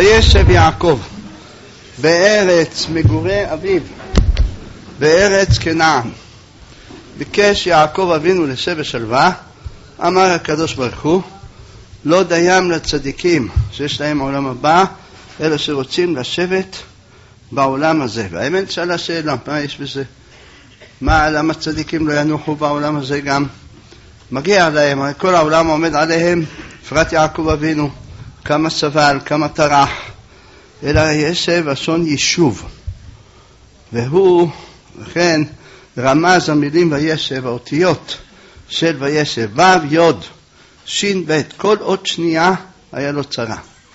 וישב יעקב בארץ מגורי אביו, בארץ כנען. ביקש יעקב אבינו לשב בשלווה. אמר הקדוש ברוך הוא, לא דיים לצדיקים שיש להם עולם הבא, אלא שרוצים לשבת בעולם הזה. והאמת שאלה שאלה, מה יש בזה? למה צדיקים לא ינוחו בעולם הזה גם? מגיע להם, כל העולם עומד עליהם, בפרט יעקב אבינו, כמה סבל, כמה טרח, אלא ישב לשון יישוב. והוא, לכן, רמז המילים וישב, האותיות של וישב, ו' יוד, שין ב', כל עוד שנייה היה לו צרה.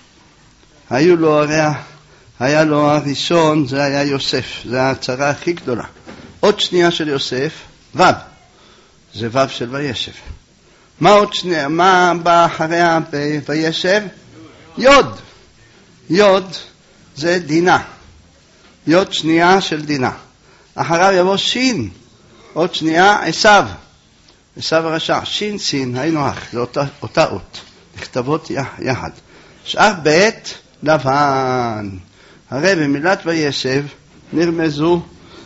היה לו הראשון, זה היה יוסף, זה הצרה הכי גדולה. עוד שנייה של יוסף, ו', זה ו' של וישב. מה עוד שנייה? מה בא אחריה וישב? יוד. יוד זה דינה. יוד שנייה של דינה. אחריו יבוא שין. עוד שנייה עשיו. עשיו הרשע. שין סין, היינו אח. זה אותה אות. נכתבות יחד. שאר ב' לבן. הרי במילת וישב נרמזו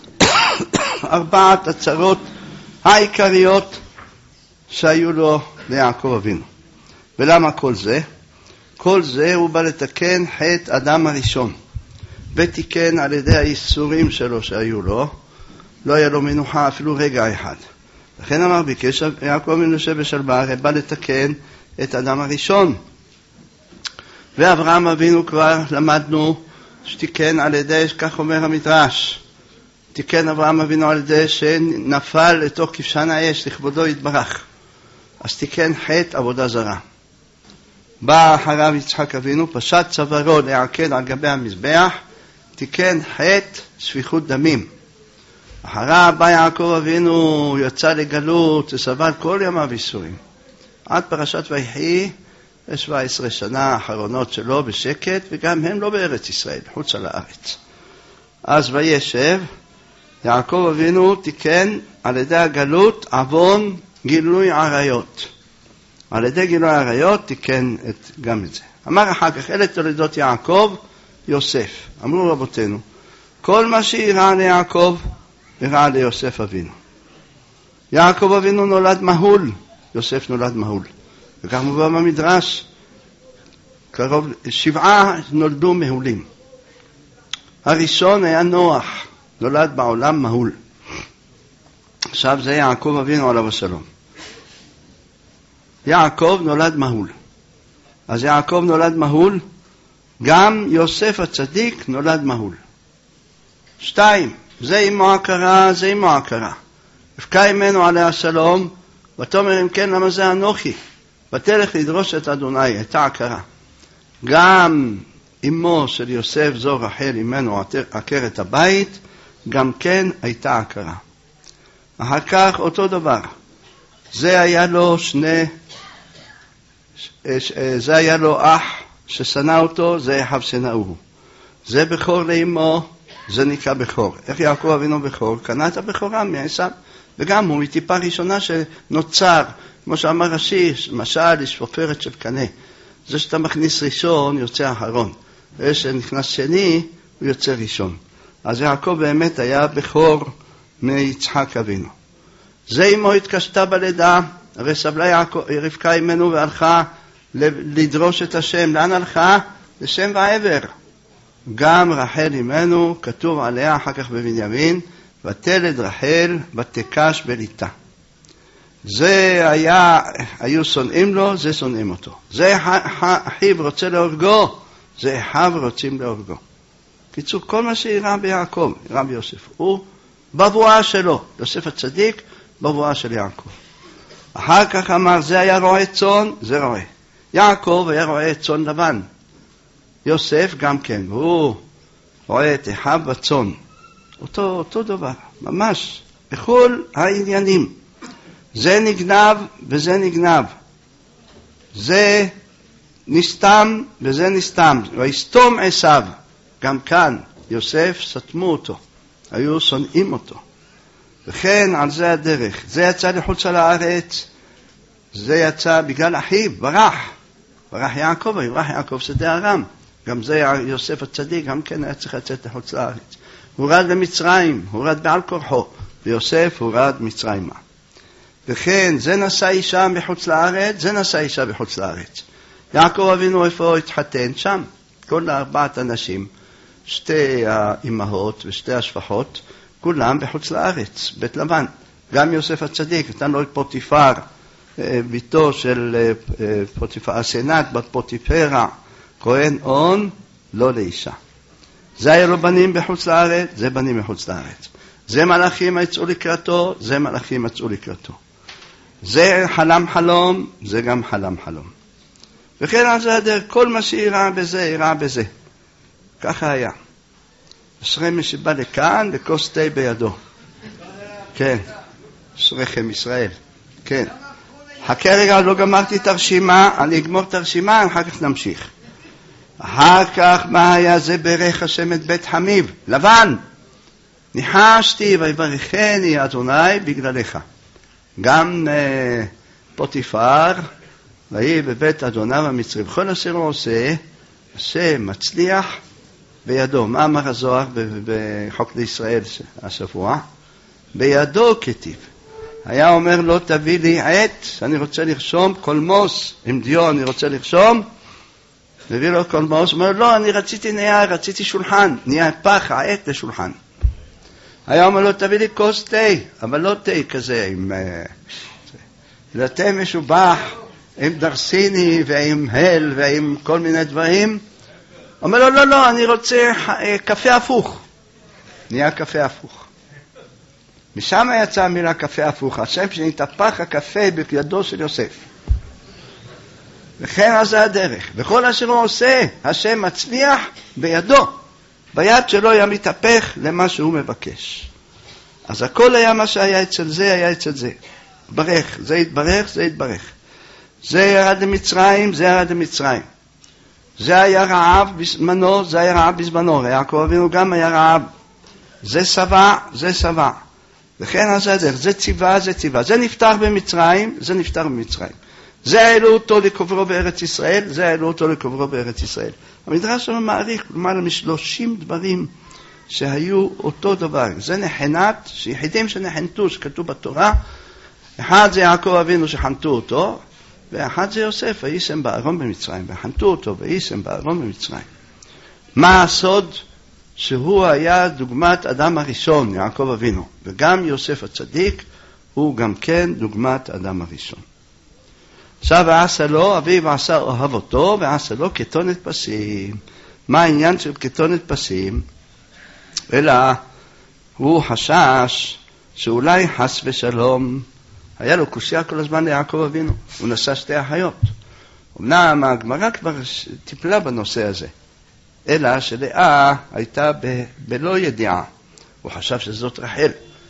4 הצרות העיקריות שהיו לו ליעקב אבינו. ולמה כל זה? כל זה הוא בא לתקן חטא אדם הראשון. ותיקן על ידי האיסורים שלו שהיו לו, לא היה לו מנוחה אפילו רגע אחד. לכן אמר ביקש יעקב אבינו לשב בשלווה, הרי בא לתקן את אדם הראשון. ואברהם אבינו כבר למדנו שתיקן על ידי, כך אומר המדרש, תיקן אברהם אבינו על ידי שנפל לתוך כבשן האש לכבודו יתברך. אז תיקן חטא עבודה זרה. בא אחריו יצחק אבינו, פשט צווארו לעקד על גבי המזבח, תיקן חטא שפיכות דמים. אחריו בא יעקב אבינו, יצא לגלות, וסבל כל ימיו ייסורים. עד פרשת ויחי, 17 שנה האחרונות שלו בשקט, וגם הם לא בארץ ישראל, חוץ על הארץ. אז וישב, יעקב אבינו תיקן על ידי הגלות עוון גילוי עריות. על ידי גילוי עריות תיקן גם את זה. אמר אחר כך, אלה תולדות יעקב, יוסף. אמרו רבותינו, כל מה שאירע ליעקב, אירע ליוסף אבינו. יעקב אבינו נולד מהול, יוסף נולד מהול. וכך מובא במדרש, קרוב 7 נולדו מהולים. הראשון היה נוח, נולד בעולם מהול. עכשיו זה יעקב אבינו עליו השלום. יעקב נולד מהול. אז יעקב נולד מהול, גם יוסף הצדיק נולד מהול. 2, זה אימו הכרה, זה אימו הכרה. הפקע ממנו עליה השלום, ותאמר אם כן למה זה אנוכי? ותלך לדרוש את אדוני, הייתה הכרה. גם אמו של יוסף זו רחל ממנו עקרת הבית, גם כן הייתה הכרה. אחר כך אותו דבר. זה היה לו אח ששנא אותו, זה אחיו שנאוהו. זה בכור לאמו, זה נקרא בכור. איך יעקב אבינו בכור? קנה את הבכורה מעשיו, וגם הוא מטיפה ראשונה שנוצר, כמו שאמר רש"י, משל שפופרת של קנה. זה שאתה מכניס ראשון יוצא אחרון, ושנכנס שני הוא יוצא ראשון. אז יעקב באמת היה בכור מיצחק אבינו. זה אמו התקשתה בלידה, הרי סבלה רבקה ממנו והלכה לדרוש את השם. לאן הלכה? לשם ועבר. גם רחל ממנו, כתוב עליה אחר כך בבנימין, ותלד רחל ותקש בליטה. זה היו שונאים לו, זה שונאים אותו. זה אחיו רוצה להורגו, זה אחיו רוצים להורגו. קיצור, כל מה שאירע ביעקב, אירע ביוסף, הוא בבואה שלו, יוסף הצדיק, בבואה של יעקב. אחר כך אמר, זה היה רועה צאן, זה רועה. יעקב היה רועה צאן לבן. יוסף גם כן, הוא רואה את אחיו בצאן. אותו דבר, ממש, בכל העניינים. זה נגנב וזה נגנב. זה נסתם וזה נסתם. ויסתום עשיו. גם כאן יוסף סתמו אותו. היו שונאים אותו. וכן על זה הדרך. זה יצא לחוץ על הארץ. זה יצא בגלל אחיו, ברח יעקב, יברח יעקב שדה ארם. גם זה יוסף הצדיק, גם כן היה צריך לצאת לחוץ לארץ. הורד למצרים, הורד בעל כורחו, ויוסף הורד מצרימה. וכן, זה נשא אישה בחוץ לארץ, זה נשא אישה בחוץ לארץ. יעקב אבינו איפה התחתן? שם. כל 4 אנשים, 2 האימהות ושתי השפחות, כולם בחוץ לארץ, בית לבן. גם יוסף הצדיק, נתן לו את פוטיפר, ביתו של פוטיפר, הסנט, בת פוטיפרה, כהן און, לא לאישה. זה היה לו בנים בחוץ לארץ, זה בנים בחוץ לארץ. זה מלאכים יצאו לקראתו, זה מלאכים יצאו לקראתו. זה חלם חלום, זה גם חלם חלום. וכן על זה הדרך, כל מה שיראה בזה, יראה בזה. ככה היה. אשרי מי שבא לכאן, לכוס תה בידו. כן, אשריכם ישראל. כן. חכה רגע, לא גמרתי את הרשימה, אני אגמור את הרשימה, אחר כך נמשיך. אחר כך, מה היה זה ברך השם את בית חמיב? לבן. ניחשתי ויברכני אדוני בגללך. גם פוטיפר, ויהי בבית אדוניו המצרי. בכל אשר הוא עושה, השם מצליח בידו. מה אמר הזוהר בחוק לישראל השבוע? בידו כתיב. היה אומר לו, תביא לי עט, אני רוצה לרשום קולמוס, עם דיו אני רוצה לרשום. מביא לו קולמוס, אומר, לא, אני רציתי נייר, רציתי שולחן, נייר פח, העט לשולחן. היה אומר לו, תביא לי כוס תה, אבל לא תה כזה, עם תה משובח, עם דרסיני ועם הל ועם כל מיני דברים. אומר לו, לא, לא, אני רוצה קפה הפוך. נהיה קפה הפוך. משם יצאה המילה קפה הפוך, השם שנתהפך הקפה בידו של יוסף. וכן אז זה הדרך. וכל אשר הוא עושה, השם מצליח בידו. ביד שלו היה מתהפך למה שהוא מבקש. אז הכל היה מה שהיה אצל זה, היה אצל זה. ברך, זה יתברך, זה יתברך. זה ירד למצרים, זה ירד למצרים. זה היה רעב בזמנו, זה היה רעב בזמנו. יעקב אבינו גם היה רעב. זה שבע, זה שבע. וכן אז זה הדרך. זה ציווה, זה ציווה. זה נפתח במצרים, זה נפתח במצרים. זה העלו אותו לקוברו בארץ ישראל, זה העלו אותו לקוברו בארץ ישראל. המדרש שלנו מעריך למעלה מ30 דברים שהיו אותו דבר. זה נחנת, שיחידים שנחנתו, שכתוב בתורה. אחד זה יעקב אבינו שחנתו אותו, ואחד זה יוסף, וישם בארון במצרים, וחנתו אותו, וישם בארון במצרים. מה הסוד? שהוא היה דוגמת אדם הראשון, יעקב אבינו, וגם יוסף הצדיק הוא גם כן דוגמת אדם הראשון. עכשיו ועשה לו, אביו עשה אוהב אותו, ועשה לו כתונת פסים. מה העניין של כתונת פסים? אלא הוא חשש שאולי חס ושלום, היה לו קושיה כל הזמן ליעקב אבינו, הוא נשא 2 אחיות. אמנם הגמרא כבר טיפלה בנושא הזה, אלא שלאה הייתה בלא ידיעה, הוא חשב שזאת רחל.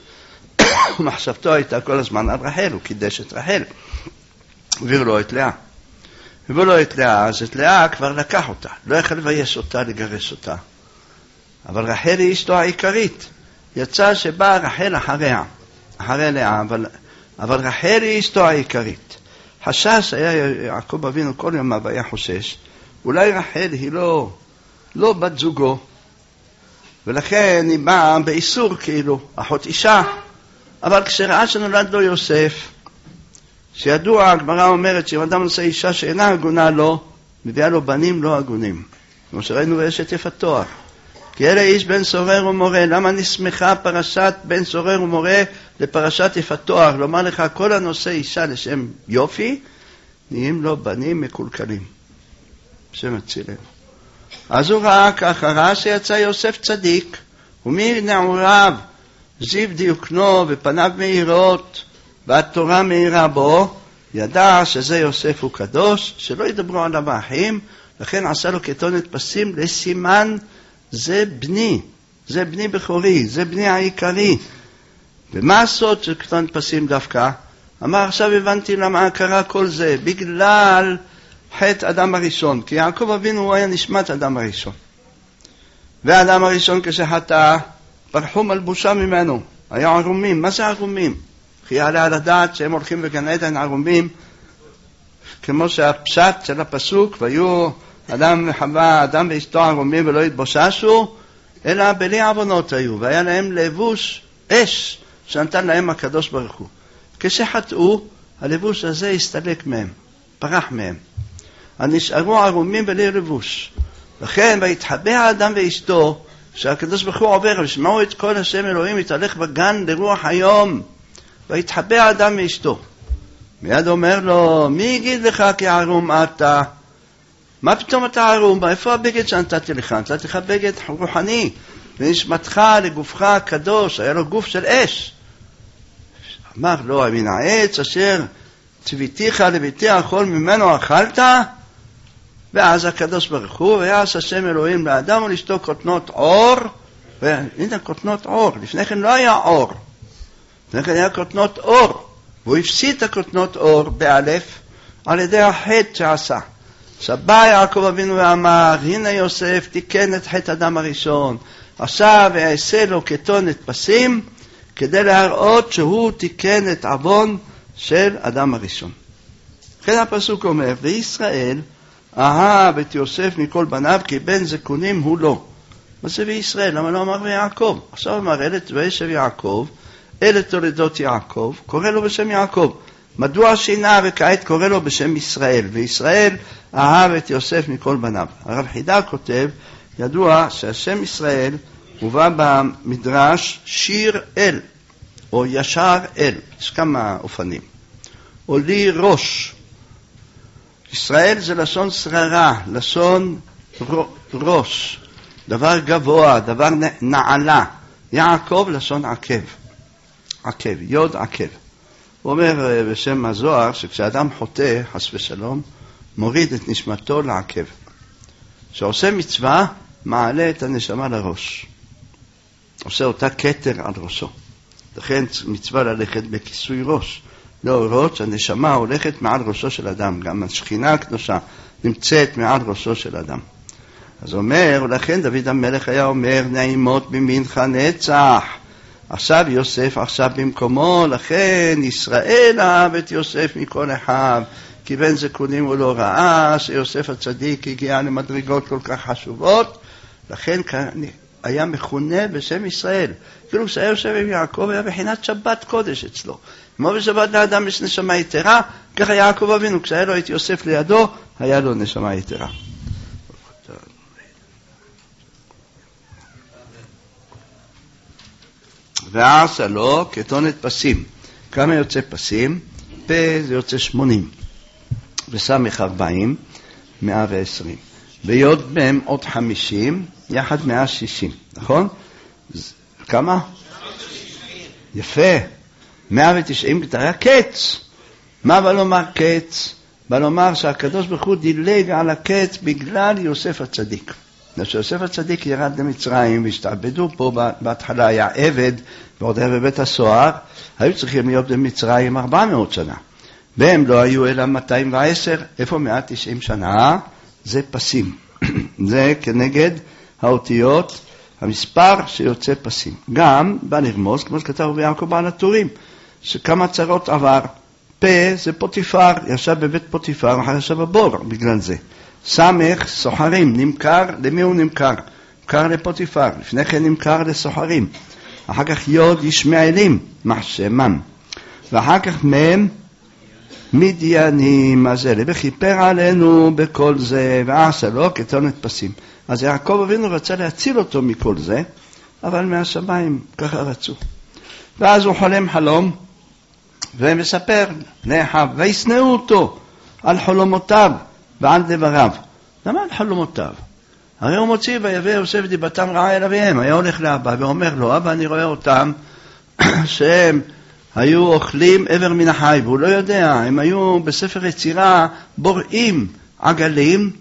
ומחשבתו הייתה כל הזמן על רחל, הוא קידש את רחל. הביא לו את לאה. הביא לו את לאה, אז את לאה כבר לקח אותה. לא יכול לבייש אותה, לגרש אותה. אבל רחל היא אשתו העיקרית. יצא שבאה רחל אחרי לאה, אבל רחל היא אשתו העיקרית. חשש היה יעקב אבינו כל יום היה חושש. אולי רחל היא לא בת זוגו. ולכן היא באה באיסור כאילו, אחות אישה. אבל כשראה שנולד לו יוסף, שידוע, הגמרא אומרת שאם אדם נושא אישה שאינה הגונה לו, מביאה לו בנים לא הגונים. כמו שראינו באשת יפת תואר. כי אלה איש בן סורר ומורה. למה נסמכה פרשת בן סורר ומורה לפרשת יפת תואר? לומר לך, כל הנושא אישה לשם יופי, נהיים לו בנים מקולקלים. השם הצילנו. אז הוא ראה ככה, ראה שיצא יוסף צדיק, ומנעוריו זיו דיוקנו ופניו מאירות, והתורה מאירה בו, ידע שזה יוסף הוא קדוש, שלא ידברו עליו האחים, לכן עשה לו כתונת פסים לסימן, זה בני בכורי, זה בני העיקרי. ומה הסוד של כתונת פסים דווקא? אמר, עכשיו הבנתי למה קרה כל זה, בגלל חטא אדם הראשון, כי יעקב אבינו הוא היה נשמת אדם הראשון. והאדם הראשון כשחטא, פרחו מלבושה ממנו, היה ערומים. מה זה ערומים? כי יעלה על הדעת שהם הולכים בגן עדן ערומים, כמו שהפשט של הפסוק, והיו אדם וחווה, אדם ואשתו ערומים ולא התבוששו, אלא בלי עוונות היו, והיה להם לבוש אש שנתן להם הקדוש ברוך הוא. כשחטאו, הלבוש הזה הסתלק מהם, פרח מהם. נשארו ערומים בלי לבוש. לכן, והתחבא האדם ואשתו, שהקדוש ברוך הוא עובר, ושמעו את כל השם אלוהים, התהלך בגן לרוח היום, והתחבא האדם ואשתו. מיד אומר לו, מי יגיד לך כי ערום אתה? מה פתאום אתה ערום? איפה הבגד שנתתי לך? נתתי לך בגד רוחני, ונשמתך לגופך הקדוש, היה לו גוף של אש. אמר לו, מן העץ אשר צביתיך לביתי אכול ממנו אכלת? ואז הקדוש ברוך הוא, ויעש השם אלוהים לאדם ולאשתו כותנות עור, והנה כותנות עור, לפני כן לא היה עור, לפני כן היה כותנות עור, והוא הפסיד את הכותנות עור באלף, על ידי החטא שעשה. שבא יעקב אבינו ואמר, הנה יוסף תיקן את חטא אדם הראשון, עכשיו יעשה לו כתונת פסים, כדי להראות שהוא תיקן את עוון של אדם הראשון. כן הפסוק אומר, וישראל אהב את יוסף מכל בניו, כי בן זקונים הוא לא. מה זה בישראל? למה לא אמר ויעקב? עכשיו אמר, אלה וישב יעקב, אלה תולדות יעקב, קורא לו בשם יעקב. מדוע שינה וכעת קורא לו בשם ישראל? וישראל אהב את יוסף מכל בניו. הרב חידה כותב, ידוע שהשם ישראל הובא במדרש שיר אל, או ישר אל, יש כמה אופנים. או לי ראש. ישראל זה לשון שררה, לשון ראש, דבר גבוה, דבר נעלה. יעקב לשון עקב, עקב, יוד עקב. הוא אומר בשם הזוהר שכשאדם חוטא, חס ושלום, מוריד את נשמתו לעקב. שעושה מצווה, מעלה את הנשמה לראש. עושה אותה כתר על ראשו. לכן מצווה ללכת בכיסוי ראש. להורות שהנשמה הולכת מעל ראשו של אדם. גם השכינה הקדושה נמצאת מעל ראשו של אדם. אז אומר, ולכן דוד המלך היה אומר, נעימות ממינך נצח. עכשיו יוסף עכשיו במקומו, לכן ישראל אהב את יוסף מכל אחיו, כי בן זקונים הוא לא ראה, שיוסף הצדיק הגיע למדרגות כל כך חשובות, לכן היה מכונה בשם ישראל. כאילו שהיה יושב עם יעקב, היה בחינת שבת קודש אצלו. כמו בשבת לאדם יש נשמה יתרה, ככה יעקב אבינו, כשהיה לו את יוסף לידו, היה לו נשמה יתרה. ועשה לו כתונת פסים. כמה יוצא פסים? פה זה יוצא 80. וסמך 40, 120. ויוד בהם עוד 50, יחד 160. נכון? כמה? 190. יפה. 190 היה קץ. מה בא לומר קץ? בא לומר שהקדוש ברוך הוא דילג על הקץ בגלל יוסף הצדיק. כשיוסף הצדיק ירד למצרים והשתעבדו פה, בהתחלה היה עבד ועוד היה בבית הסוהר, היו צריכים להיות במצרים 400 שנה. והם לא היו אלא 210, איפה 190 שנה? זה פסים. זה כנגד האותיות, המספר שיוצא פסים. גם בא לרמוז, כמו שכתב ביעקב בעל הטורים, שכמה צרות עבר. פה זה פוטיפר, ישב בבית פוטיפר, אחר ישב בבור בגלל זה. סמך, סוחרים, נמכר, למי הוא נמכר? נמכר לפוטיפר, לפני כן נמכר לסוחרים. אחר כך יוד ישמעאלים, מחשמם. ואחר כך מהם מדיינים, אז אלה, וכיפר עלינו בכל זה, ועשה לו כתונת פסים. אז יעקב אבינו רצה להציל אותו מכל זה, אבל מהשמיים ככה רצו. ואז הוא חולם חלום, ומספר לאחיו, וישנאו אותו על חלומותיו ועל דבריו. למה על חלומותיו? הרי הוא מוציא ויבא יוסף דיבתם רעה אל אביהם. היה הולך לאבא ואומר לו, אבא אני רואה אותם שהם היו אוכלים עבר מן החי, והוא לא יודע, הם היו בספר יצירה בוראים עגלים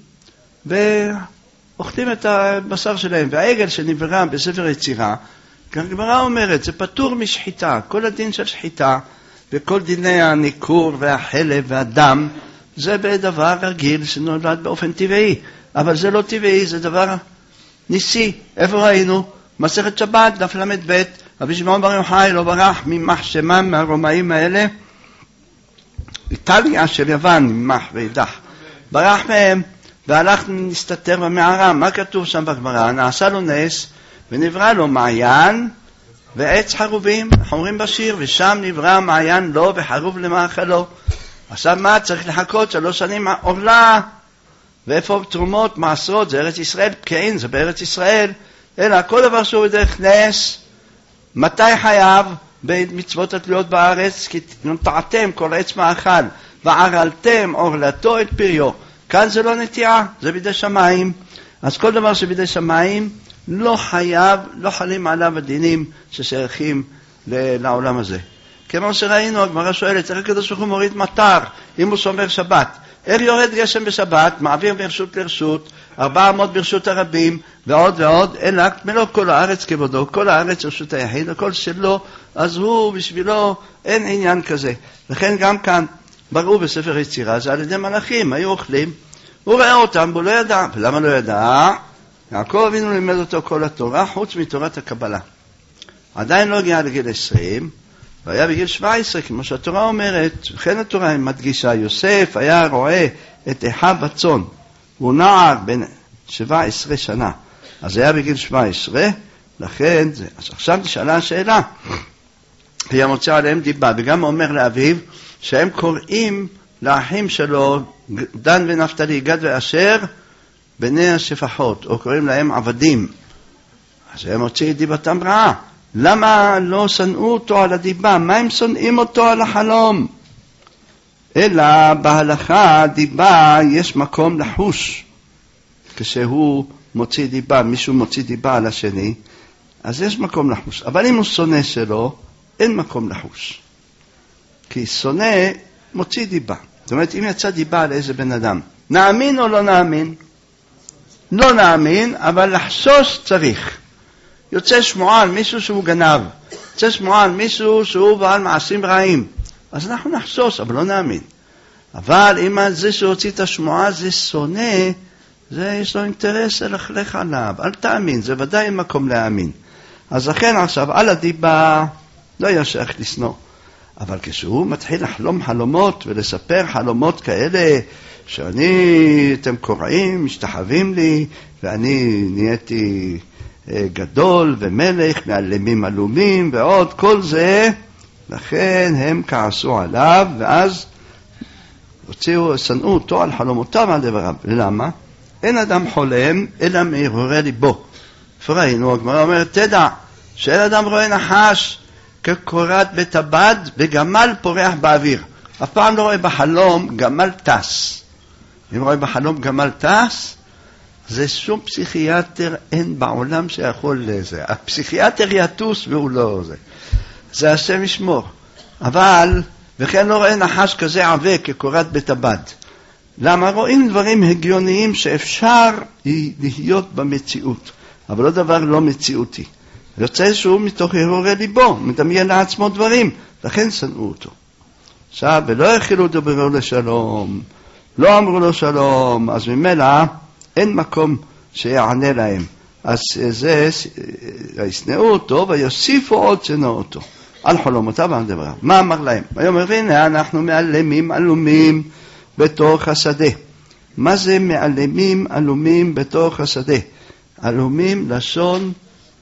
ואוכלים את הבשר שלהם. והעגל שנברא בספר יצירה, הגמרא אומרת, זה פטור משחיטה. כל הדין של שחיטה וכל דיני הניקור והחלב והדם, זה בדבר רגיל שנולד באופן טבעי. אבל זה לא טבעי, זה דבר ניסי. איפה ראינו? מסכת שבת, דף ל"ב, רבי שמעון בר יוחאי לא ברח ממחשמם מהרומאים האלה, איטליה של יוון, ממח ואידך. ברח מהם, והלך להסתתר במערה. מה כתוב שם בגמרא? נעשה לו נס ונברא לו מעיין ועץ חרובים, אנחנו אומרים בשיר, ושם נברא מעיין לו וחרוב למאכלו. עכשיו מה? צריך לחכות 3 שנים עורלה. ואיפה תרומות, מעשרות, זה ארץ ישראל, פקעין, זה בארץ ישראל, אלא כל דבר שהוא בדרך נס. מתי חייב? במצוות התלויות בארץ, כי נטעתם כל עץ מאכל, וערלתם עורלתו את פריו. כאן זה לא נטיעה, זה בידי שמיים. אז כל דבר שבידי שמיים לא חייב, לא חלים עליו הדינים ששייכים לעולם הזה. כמו שראינו, הגמרא שואלת, איך הקדוש ברוך הוא מוריד מטר אם הוא שומר שבת? איך יורד גשם בשבת, מעביר ברשות לרשות, 400 ברשות הרבים, ועוד ועוד, אלא מלוא כל הארץ כבודו, כל הארץ רשות היחיד, הכל שלו, אז הוא בשבילו אין עניין כזה. לכן גם כאן, בראו בספר יצירה, זה על ידי מלאכים, היו אוכלים, הוא ראה אותם, והוא לא ידע. ולמה לא ידע? יעקב אבינו לימד אותו כל התורה, חוץ מתורת הקבלה. עדיין לא הגיע לגיל 20, והיה בגיל 17, כמו שהתורה אומרת, וכן התורה מדגישה, יוסף היה רואה את אחיו בצאן, הוא נער בן 17 שנה, אז היה בגיל 17, לכן זה. אז עכשיו נשאלה השאלה, היא מוצאה עליהם דיבה, וגם אומר לאביו, שהם קוראים לאחים שלו, דן ונפתלי, גד ואשר, בני השפחות, או קוראים להם עבדים. אז הם הוציא דיבתם רעה. למה לא שנאו אותו על הדיבה? מה הם שונאים אותו על החלום? אלא בהלכה דיבה יש מקום לחוש. כשהוא מוציא דיבה, מישהו מוציא דיבה על השני, אז יש מקום לחוש. אבל אם הוא שונא שלו, אין מקום לחוש. כי שונא מוציא דיבה. זאת אומרת, אם יצא דיבה על איזה בן אדם, נאמין או לא נאמין? לא נאמין, אבל לחשוש צריך. יוצא שמועה על מישהו שהוא גנב, יוצא שמועה על מישהו שהוא בעל מעשים רעים, אז אנחנו נחשוש, אבל לא נאמין. אבל אם זה שהוציא את השמועה זה שונא, זה יש לו אינטרס ללכלך עליו, אל תאמין, זה ודאי מקום להאמין. אז לכן עכשיו על הדיבה לא ישך לשנוא. אבל כשהוא מתחיל לחלום חלומות ולספר חלומות כאלה, אתם קוראים, משתחווים לי, ואני נהייתי גדול ומלך, מעלמים עלומים ועוד, כל זה, לכן הם כעסו עליו, ואז שנאו אותו על חלומותיו על דבריו. למה? אין אדם חולם, אלא מהרהורי ליבו. פראינו, הגמרא אומרת, תדע, שאין אדם רואה נחש כקורת בית הבד, וגמל פורח באוויר. אף פעם לא רואה בחלום גמל טס. אם רואה בחלום גמל טס, זה שום פסיכיאטר אין בעולם שיכול לזה. הפסיכיאטר יטוס והוא לא זה. זה השם ישמור. אבל, וכן לא רואה נחש כזה עבה כקורת בית הבד. למה? רואים דברים הגיוניים שאפשר להיות במציאות. אבל לא דבר לא מציאותי. יוצא שהוא מתוך הרהורי ליבו, מדמיין לעצמו דברים. לכן שנאו אותו. עכשיו, ולא יכלו דברו לשלום. לא אמרו לו שלום. אז ממילא, אין מקום שיענה להם. אז זה, ישנאו אותו ויוסיפו עוד שנאו אותו. על חלומותיו ועל דבריו. מה אמר להם? היום הנה אנחנו מעלמים עלומים בתוך השדה. מה זה מעלמים עלומים בתוך השדה? עלומים לשון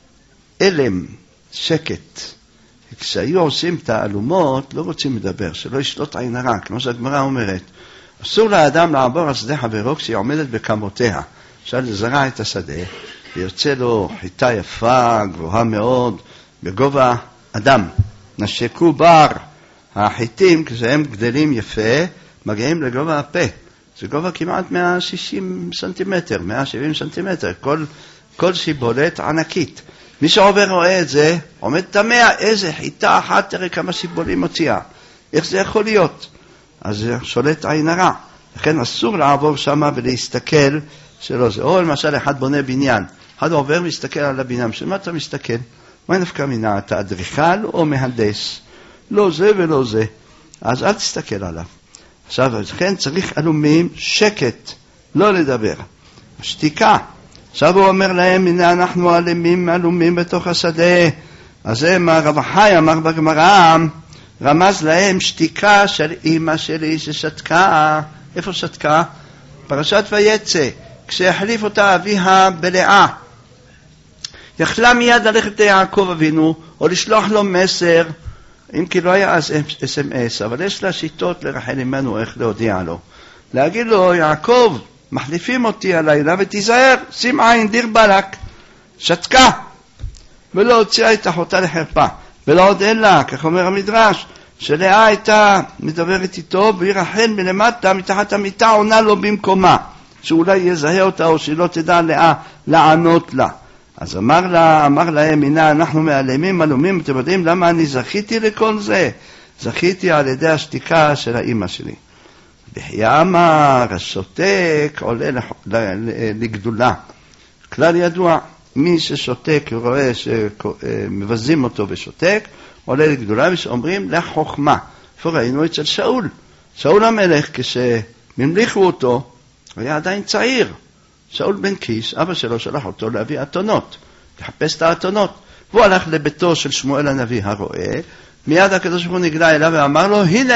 אלם, שקט. כשהיו עושים את העלומות, לא רוצים לדבר, שלא ישלוט עין הרע, כמו שהגמרא אומרת. אסור לאדם לעבור על שדה חברו כשהיא עומדת בקמותיה. אפשר לזרע את השדה, ויוצא לו חיטה יפה, גבוהה מאוד, בגובה אדם. נשקו בר, החיטים, כשהם גדלים יפה, מגיעים לגובה הפה. זה גובה כמעט 160 סנטימטר, 170 סנטימטר, כל שיבולת ענקית. מי שעובר רואה את זה, עומד תמה, איזה חיטה אחת, תראה כמה שיבולים מוציאה. איך זה יכול להיות? אז זה שולט עין הרע. לכן אסור לעבור שם ולהסתכל שלא זה. או למשל אחד בונה בניין, אחד עובר ומסתכל על הבניין, שמה אתה מסתכל? מה נפקא מינה? אתה אדריכל או מהנדס? לא זה ולא זה. אז אל תסתכל עליו. עכשיו, לכן צריך עלומים, שקט, לא לדבר. שתיקה. עכשיו הוא אומר להם, הנה אנחנו עלומים בתוך השדה. אז זה מה רב חי אמר בגמרא, רמז להם שתיקה של אמא שלי ששתקה. איפה שתקה? פרשת ויצא, כשהחליף אותה אביה בלאה, יכלה מיד ללכת ליעקב אבינו, או לשלוח לו מסר, אם כי לא היה אז SMS, אבל יש לה שיטות לרחל אמנו איך להודיע לו. להגיד לו, יעקב, מחליפים אותי הלילה, ותיזהר, שים עין, דיר בלק, שתקה, ולא הוציאה את אחותה לחרפה, ולא עוד אלא, כך אומר המדרש, שלאה הייתה מדברת איתו, והיא רחל מלמטה, מתחת המיטה, עונה לו במקומה, שאולי יזהה אותה, או שלא תדע לאה לענות לה. אז אמר להם, הנה אנחנו מעלמים, מלומים, אתם יודעים למה אני זכיתי לכל זה? זכיתי על ידי השתיקה של האמא שלי. בחיה אמר, השותק עולה לגדולה. כלל ידוע, מי ששותק ורואה שמבזים אותו ושותק, עולה לגדולה, ושאומרים לחוכמה. איפה ראינו אצל שאול? שאול המלך, כשממליכו אותו, היה עדיין צעיר. שאול בן קיש, אבא שלו שלח אותו להביא אתונות, לחפש את האתונות. והוא הלך לביתו של שמואל הנביא הרועה, מיד הקדוש ברוך הוא נגלה אליו ואמר לו, הנה,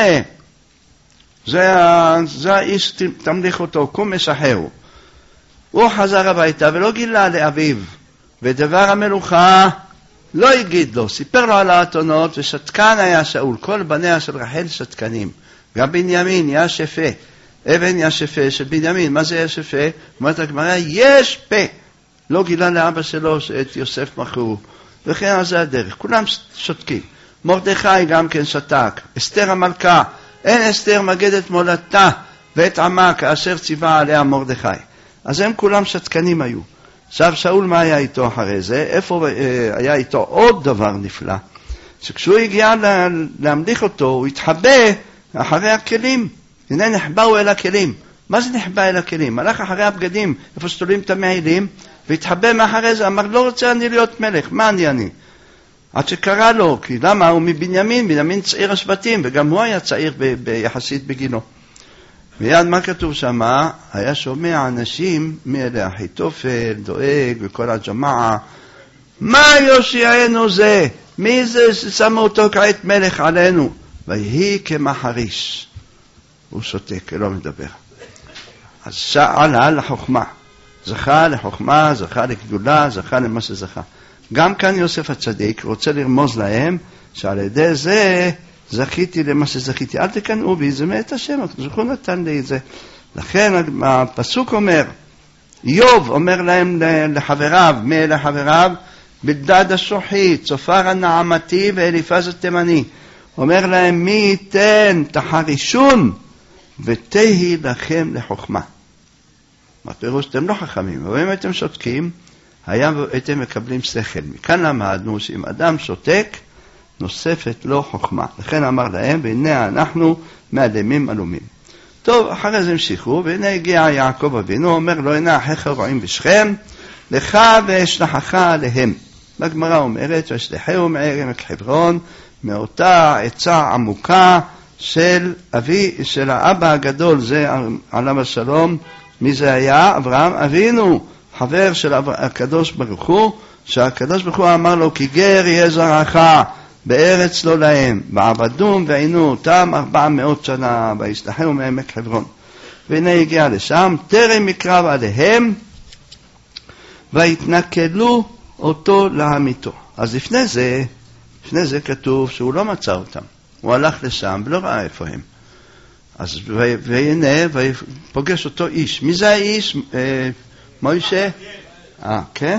זה האיש, תמליך אותו, קום משחררו. הוא חזר הביתה ולא גילה לאביו, ודבר המלוכה לא הגיד לו, סיפר לו על האתונות, ושתקן היה שאול, כל בניה של רחל שתקנים, גם בנימין היה שפה, אבן ישפה של בנימין. מה זה ישפה? אומרת הגמרא, יש פה. לא גילה לאבא שלו שאת יוסף מכרו. וכן זה הדרך. כולם שותקים. מרדכי גם כן שתק. אסתר המלכה. אין אסתר מגדת מולדתה ואת עמה כאשר ציווה עליה מרדכי. אז הם כולם שתקנים היו. עכשיו שאול מה היה איתו אחרי זה? איפה היה איתו עוד דבר נפלא? שכשהוא הגיע להמליך אותו, הוא התחבא אחרי הכלים. הנה נחבאו אל הכלים. מה זה נחבא אל הכלים? הלך אחרי הבגדים, איפה שתולים את המעילים, והתחבא מאחרי זה, אמר, לא רוצה אני להיות מלך, מה אני? עד שקרא לו, כי למה? הוא מבנימין, בנימין צעיר השבטים, וגם הוא היה צעיר ביחסית בגינו. מיד מה כתוב שם? היה שומע אנשים, מאלה אחיתופל, דואג, וכל הג'מעה, מה יושיענו זה? מי זה ששמו אותו כעת מלך עלינו? ויהי כמחריש. הוא שותק, לא מדבר. אז עלה לחוכמה. זכה לחוכמה, זכה לגדולה, זכה למה שזכה. גם כאן יוסף הצדיק רוצה לרמוז להם, שעל ידי זה זכיתי למה שזכיתי. אל תקנאו בי, זה מאת השם, זכו נתן לי את זה. לכן הפסוק אומר, איוב אומר להם לחבריו, מי לחבריו? בלדד השוחית, צופר הנעמתי ואליפז התימני. אומר להם, מי ייתן תחרישון ותהי לכם לחוכמה. מה פירוש? אתם לא חכמים, אבל אם הייתם שותקים, הייתם מקבלים שכל. מכאן למדנו שאם אדם שותק, נוספת לו חוכמה. לכן אמר להם, והנה אנחנו מעלמים עלומים. טוב, אחרי זה המשיכו, והנה הגיע יעקב אבינו, אומר לו, הנה אחיך רועים בשכם, לך ואשלחך עליהם. בגמרא אומרת, ואשלחהו מעמק חברון, מאותה עצה עמוקה של האבא הגדול, זה עליו השלום. מי זה היה? אברהם אבינו, חבר של הקדוש ברוך הוא, שהקדוש ברוך הוא אמר לו, כי גר יהיה זרעך בארץ לא להם, ועבדום ועינו אותם 400 שנה, וישלחהו מעמק חברון. והנה הגיע לשם, טרם מקרב עליהם, והתנכלו אותו להמיתו. אז לפני זה כתוב שהוא לא מצא אותם. הוא הלך לשם ולא ראה איפה הם. אז והנה, ופוגש אותו איש. מי זה האיש? מוישה? כן?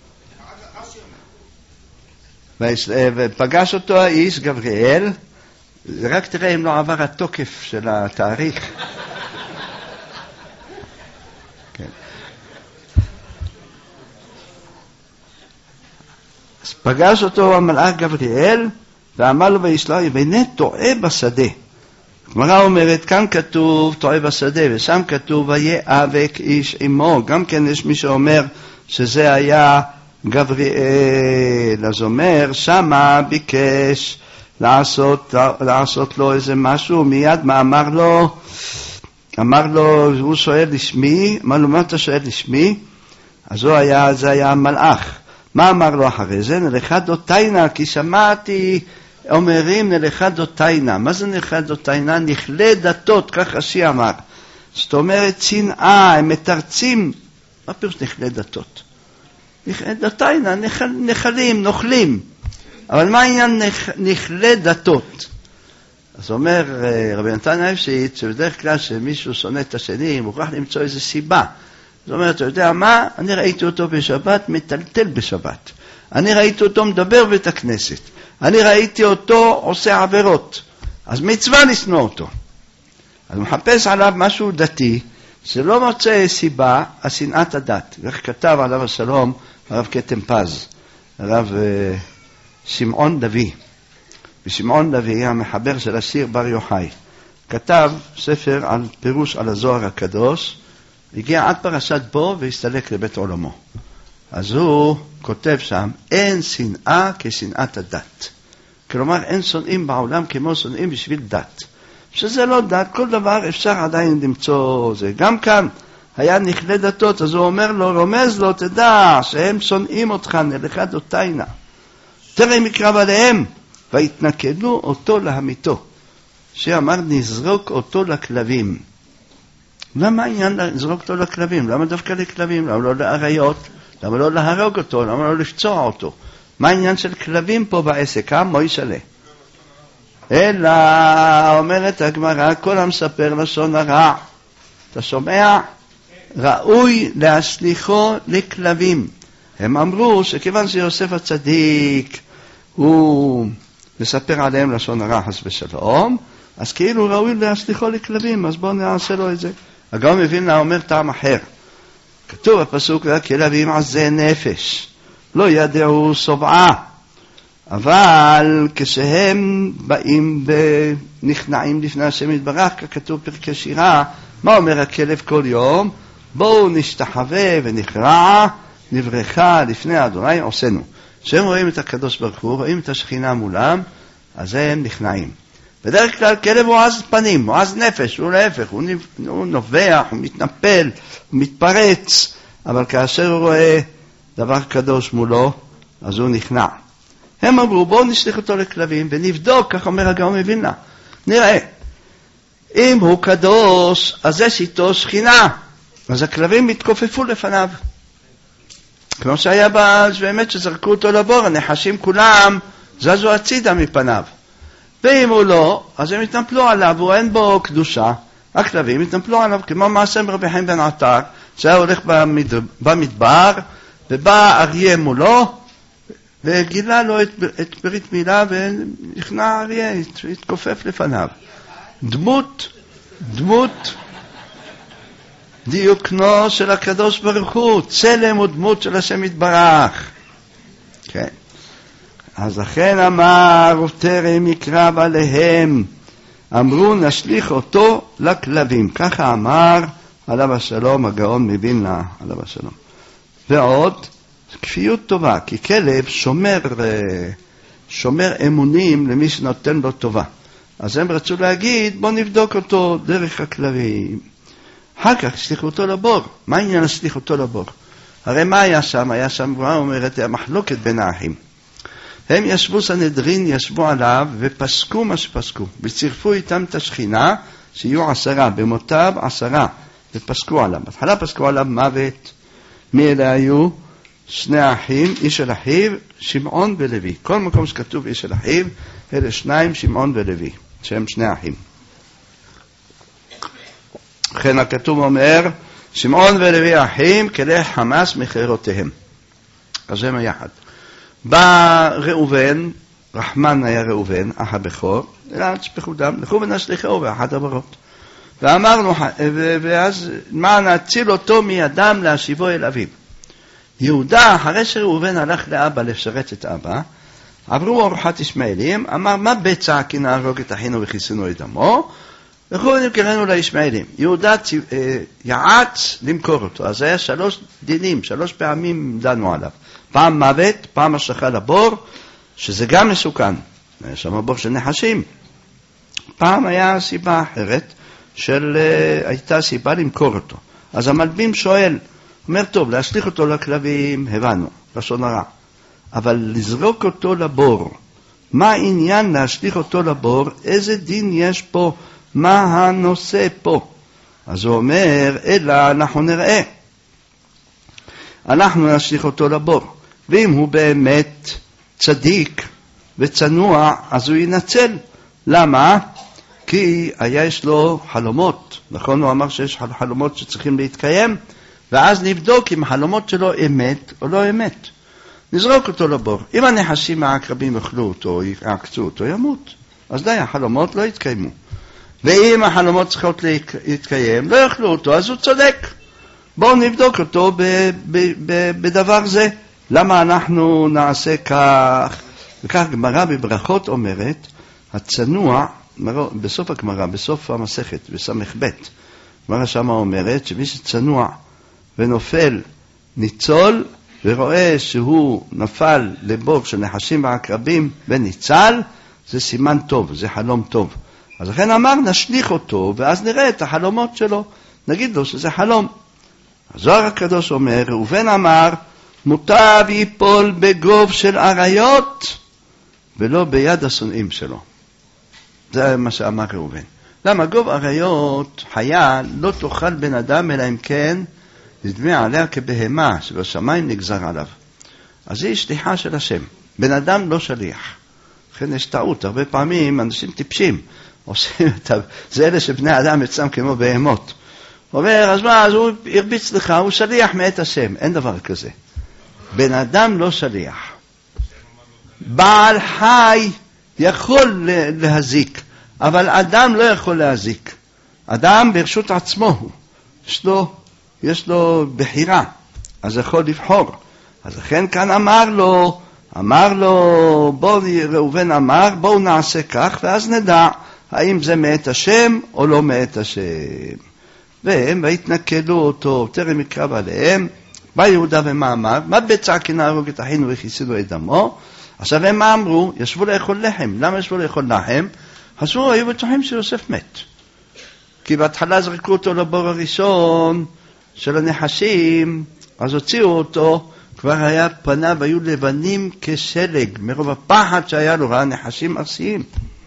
ופגש אותו האיש, גבריאל. רק תראה אם לא עבר התוקף של התאריך. כן. אז פגש אותו המלאך גבריאל, ואמר לו וישלח, והנה טועה בשדה. הגמרא אומרת, כאן כתוב טועה בשדה, ושם כתוב ויאבק איש עמו. גם כן יש מי שאומר שזה היה גבריאל. אז אומר, שמה ביקש לעשות לו איזה משהו, מיד מה אמר לו? אמר לו, הוא שואל לשמי, אמר לו, מה אתה שואל לשמי? אז זה היה המלאך. מה אמר לו אחרי זה? נלכה דותיינה, כי שמעתי אומרים נלכה דותיינה. מה זה נלכה דותיינה? נכלה דתות, כך רש"י אמר. זאת אומרת, שנאה, הם מתרצים, מה פירוש נכלי דתות? דתיינה, נחלים, נוכלים. אבל מה העניין נכלי דתות? אז אומר רבי נתן האפשית, שבדרך כלל שמישהו שונא את השני, הוא מוכרח למצוא איזו סיבה. זאת אומרת, אתה יודע מה? אני ראיתי אותו בשבת, מטלטל בשבת. אני ראיתי אותו מדבר בית הכנסת. אני ראיתי אותו עושה עבירות. אז מצווה לשנוא אותו. אז הוא מחפש עליו משהו דתי, שלא מוצא סיבה, השנאת הדת. איך כתב עליו השלום, הרב קטם פז, הרב שמעון לוי. ושמעון לוי, המחבר של השיר בר יוחאי, כתב ספר על פירוש על הזוהר הקדוש, הגיע עד פרשת בו והסתלק לבית עולמו. אז הוא כותב שם, אין שנאה כשנאת הדת. כלומר, אין שונאים בעולם כמו שונאים בשביל דת. שזה לא דת, כל דבר אפשר עדיין למצוא זה. גם כאן היה נכלי דתות, אז הוא אומר לו, רומז לו, תדע שהם שונאים אותך, נלך דותיינה. תראה מקרב עליהם, והתנכלו אותו להמיתו. שאמר, נזרוק אותו לכלבים. למה העניין לזרוק אותו לכלבים? למה דווקא לכלבים? למה לא לאריות? למה לא להרוג אותו? למה לא לפצוע אותו? מה העניין של כלבים פה בעסק? מוישלה. אלא, אומרת הגמרא, כל המספר לשון הרע. אתה שומע? ראוי להשליחו לכלבים. הם אמרו שכיוון שיוסף הצדיק, הוא מספר עליהם לשון הרע חס ושלום, אז כאילו ראוי להשליחו לכלבים, אז בואו נעשה לו את זה. הגאון מווילנה אומר טעם אחר. כתוב בפסוק, והכלבים עזי נפש, לא ידעו סובעה. אבל כשהם באים ונכנעים לפני השם יתברך, כתוב פרקי שירה, מה אומר הכלב כל יום? בואו נשתחווה ונכרע, נברכה לפני אדוני עושנו. כשהם רואים את הקדוש ברוך הוא, רואים את השכינה מולם, אז הם נכנעים. בדרך כלל כלב הוא עז פנים, הוא עז נפש, הוא להפך, הוא נובח, הוא מתנפל, הוא מתפרץ, אבל כאשר הוא רואה דבר קדוש מולו, אז הוא נכנע. הם אמרו, בואו נשליך אותו לכלבים ונבדוק, כך אומר הגאון מווילנה. נראה, אם הוא קדוש, אז יש איתו שכינה, אז הכלבים מתכופפו לפניו. כמו שהיה באמת שזרקו אותו לבור, הנחשים כולם זזו הצידה מפניו. ואם הוא לא, אז הם התנפלו עליו, הוא אין בו קדושה. הכלבים התנפלו עליו, כמו מעשה רבי חיים בן עטר, שהיה הולך במדבר, ובא אריה מולו, וגילה לו את ברית מילה, ונכנע אריה, התכופף לפניו. דמות דיוקנו של הקדוש ברוך הוא, צלם ודמות של השם יתברך. כן. אז לכן אמר, טרם יקרב עליהם, אמרו נשליך אותו לכלבים. ככה אמר עליו השלום הגאון מווילנה, עליו השלום. ועוד, כפיות טובה, כי כלב שומר אמונים למי שנותן לו טובה. אז הם רצו להגיד, בוא נבדוק אותו דרך הכלבים. אחר כך שליחו אותו לבור. מה העניין לשליח אותו לבור? הרי מה היה שם? היה שם, הוא אומרת, המחלוקת בין האחים. הם ישבו סנהדרין, ישבו עליו ופסקו מה שפסקו. וצירפו איתם את השכינה, שיהיו 10, במותיו 10, ופסקו עליו. בהתחלה פסקו עליו מוות. מי אלה היו? שני אחים, איש של אחיו, שמעון ולוי. כל מקום שכתוב איש של אחיו, אלה שניים, שמעון ולוי, שהם שני אחים. לכן הכתוב אומר, שמעון ולוי אחים, כלי חמאס מחירותיהם. אז הם היחד. בא ראובן, רחמן היה ראובן, אח הבכור, אלא תשפכו דם, לכו ונשליחו באחת הברות. ואמרנו, ואז מה נציל אותו מידם להשיבו אל אביו. יהודה, אחרי שראובן הלך לאבא לשרת את אבא, עברו ארוחת ישמעאלים, אמר, מה בצע כי נהרוג את אחינו וכיסינו את דמו? וכו נמכרנו לישמעאלים. יהודה יעץ למכור אותו, אז היה 3 דינים, 3 פעמים דנו עליו. פעם מוות, פעם השלכה לבור, שזה גם מסוכן. היה שם בור של נחשים. פעם היה סיבה אחרת, הייתה סיבה למכור אותו. אז המלבים שואל, אומר, טוב, להשליך אותו לכלבים, הבנו, לשון הרע. אבל לזרוק אותו לבור, מה העניין להשליך אותו לבור? איזה דין יש פה? מה הנושא פה? אז הוא אומר, אלא אנחנו נראה. אנחנו נשליך אותו לבור. ואם הוא באמת צדיק וצנוע, אז הוא ינצל. למה? כי יש לו חלומות. נכון, הוא אמר שיש חלומות שצריכים להתקיים, ואז נבדוק אם החלומות שלו אמת או לא אמת. נזרוק אותו לבור. אם הנחשים העקרבים יאכלו אותו, יעקצו אותו, ימות. אז די, החלומות לא יתקיימו. ואם החלומות צריכות להתקיים, לא יאכלו אותו, אז הוא צודק. בואו נבדוק אותו בדבר זה. למה אנחנו נעשה כך? וכך גמרא בברכות אומרת, הצנוע, בסוף הגמרא, בסוף המסכת, בסמך ב', גמרא שמה אומרת שמי שצנוע ונופל ניצול, ורואה שהוא נפל לבור של נחשים ועקרבים וניצל, זה סימן טוב, זה חלום טוב. אז לכן אמר, נשליך אותו, ואז נראה את החלומות שלו. נגיד לו שזה חלום. הזוהר הקדוש אומר, ראובן אמר, מוטב ייפול בגוב של אריות, ולא ביד השונאים שלו. זה מה שאמר ראובן. למה? גוב אריות, חיה, לא תאכל בן אדם, אלא אם כן, נדמה עליה כבהמה, שבשמיים נגזר עליו. אז זה שליחה של השם. בן אדם לא שליח. לכן יש טעות. הרבה פעמים אנשים טיפשים. עושים את זה אלה שבני אדם אצלם כמו בהמות. הוא אומר, אז מה, אז הוא הרביץ לך, הוא שליח מאת השם. אין דבר כזה. בן אדם לא שליח. בעל חי יכול להזיק, אבל אדם לא יכול להזיק. אדם ברשות עצמו הוא. יש לו בחירה, אז יכול לבחור. אז לכן כאן אמר לו, ראובן אמר, בואו נעשה כך, ואז נדע האם זה מאת השם או לא מאת השם. והם והתנכלו אותו, טרם יקרב עליהם, בא יהודה ומה אמר, מה בצע כי נהרוג את אחינו וכיסינו את דמו. עכשיו הם מה אמרו? ישבו לאכול לחם. למה ישבו לאכול לחם? חשבו, היו בטוחים שיוסף מת. כי בהתחלה זרקו אותו לבור הראשון של הנחשים, אז הוציאו אותו, כבר היה פניו, היו לבנים כשלג, מרוב הפחד שהיה לו, ראה נחשים ארסיים.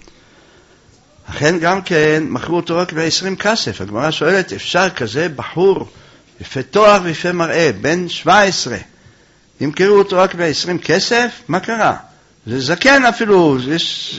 אכן גם כן, מכרו אותו רק ב-20 כסף. הגמרא שואלת, אפשר כזה בחור, יפה תואר ויפה מראה, בן 17, ימכרו אותו רק ב-20 כסף? מה קרה? זה זקן אפילו, יש,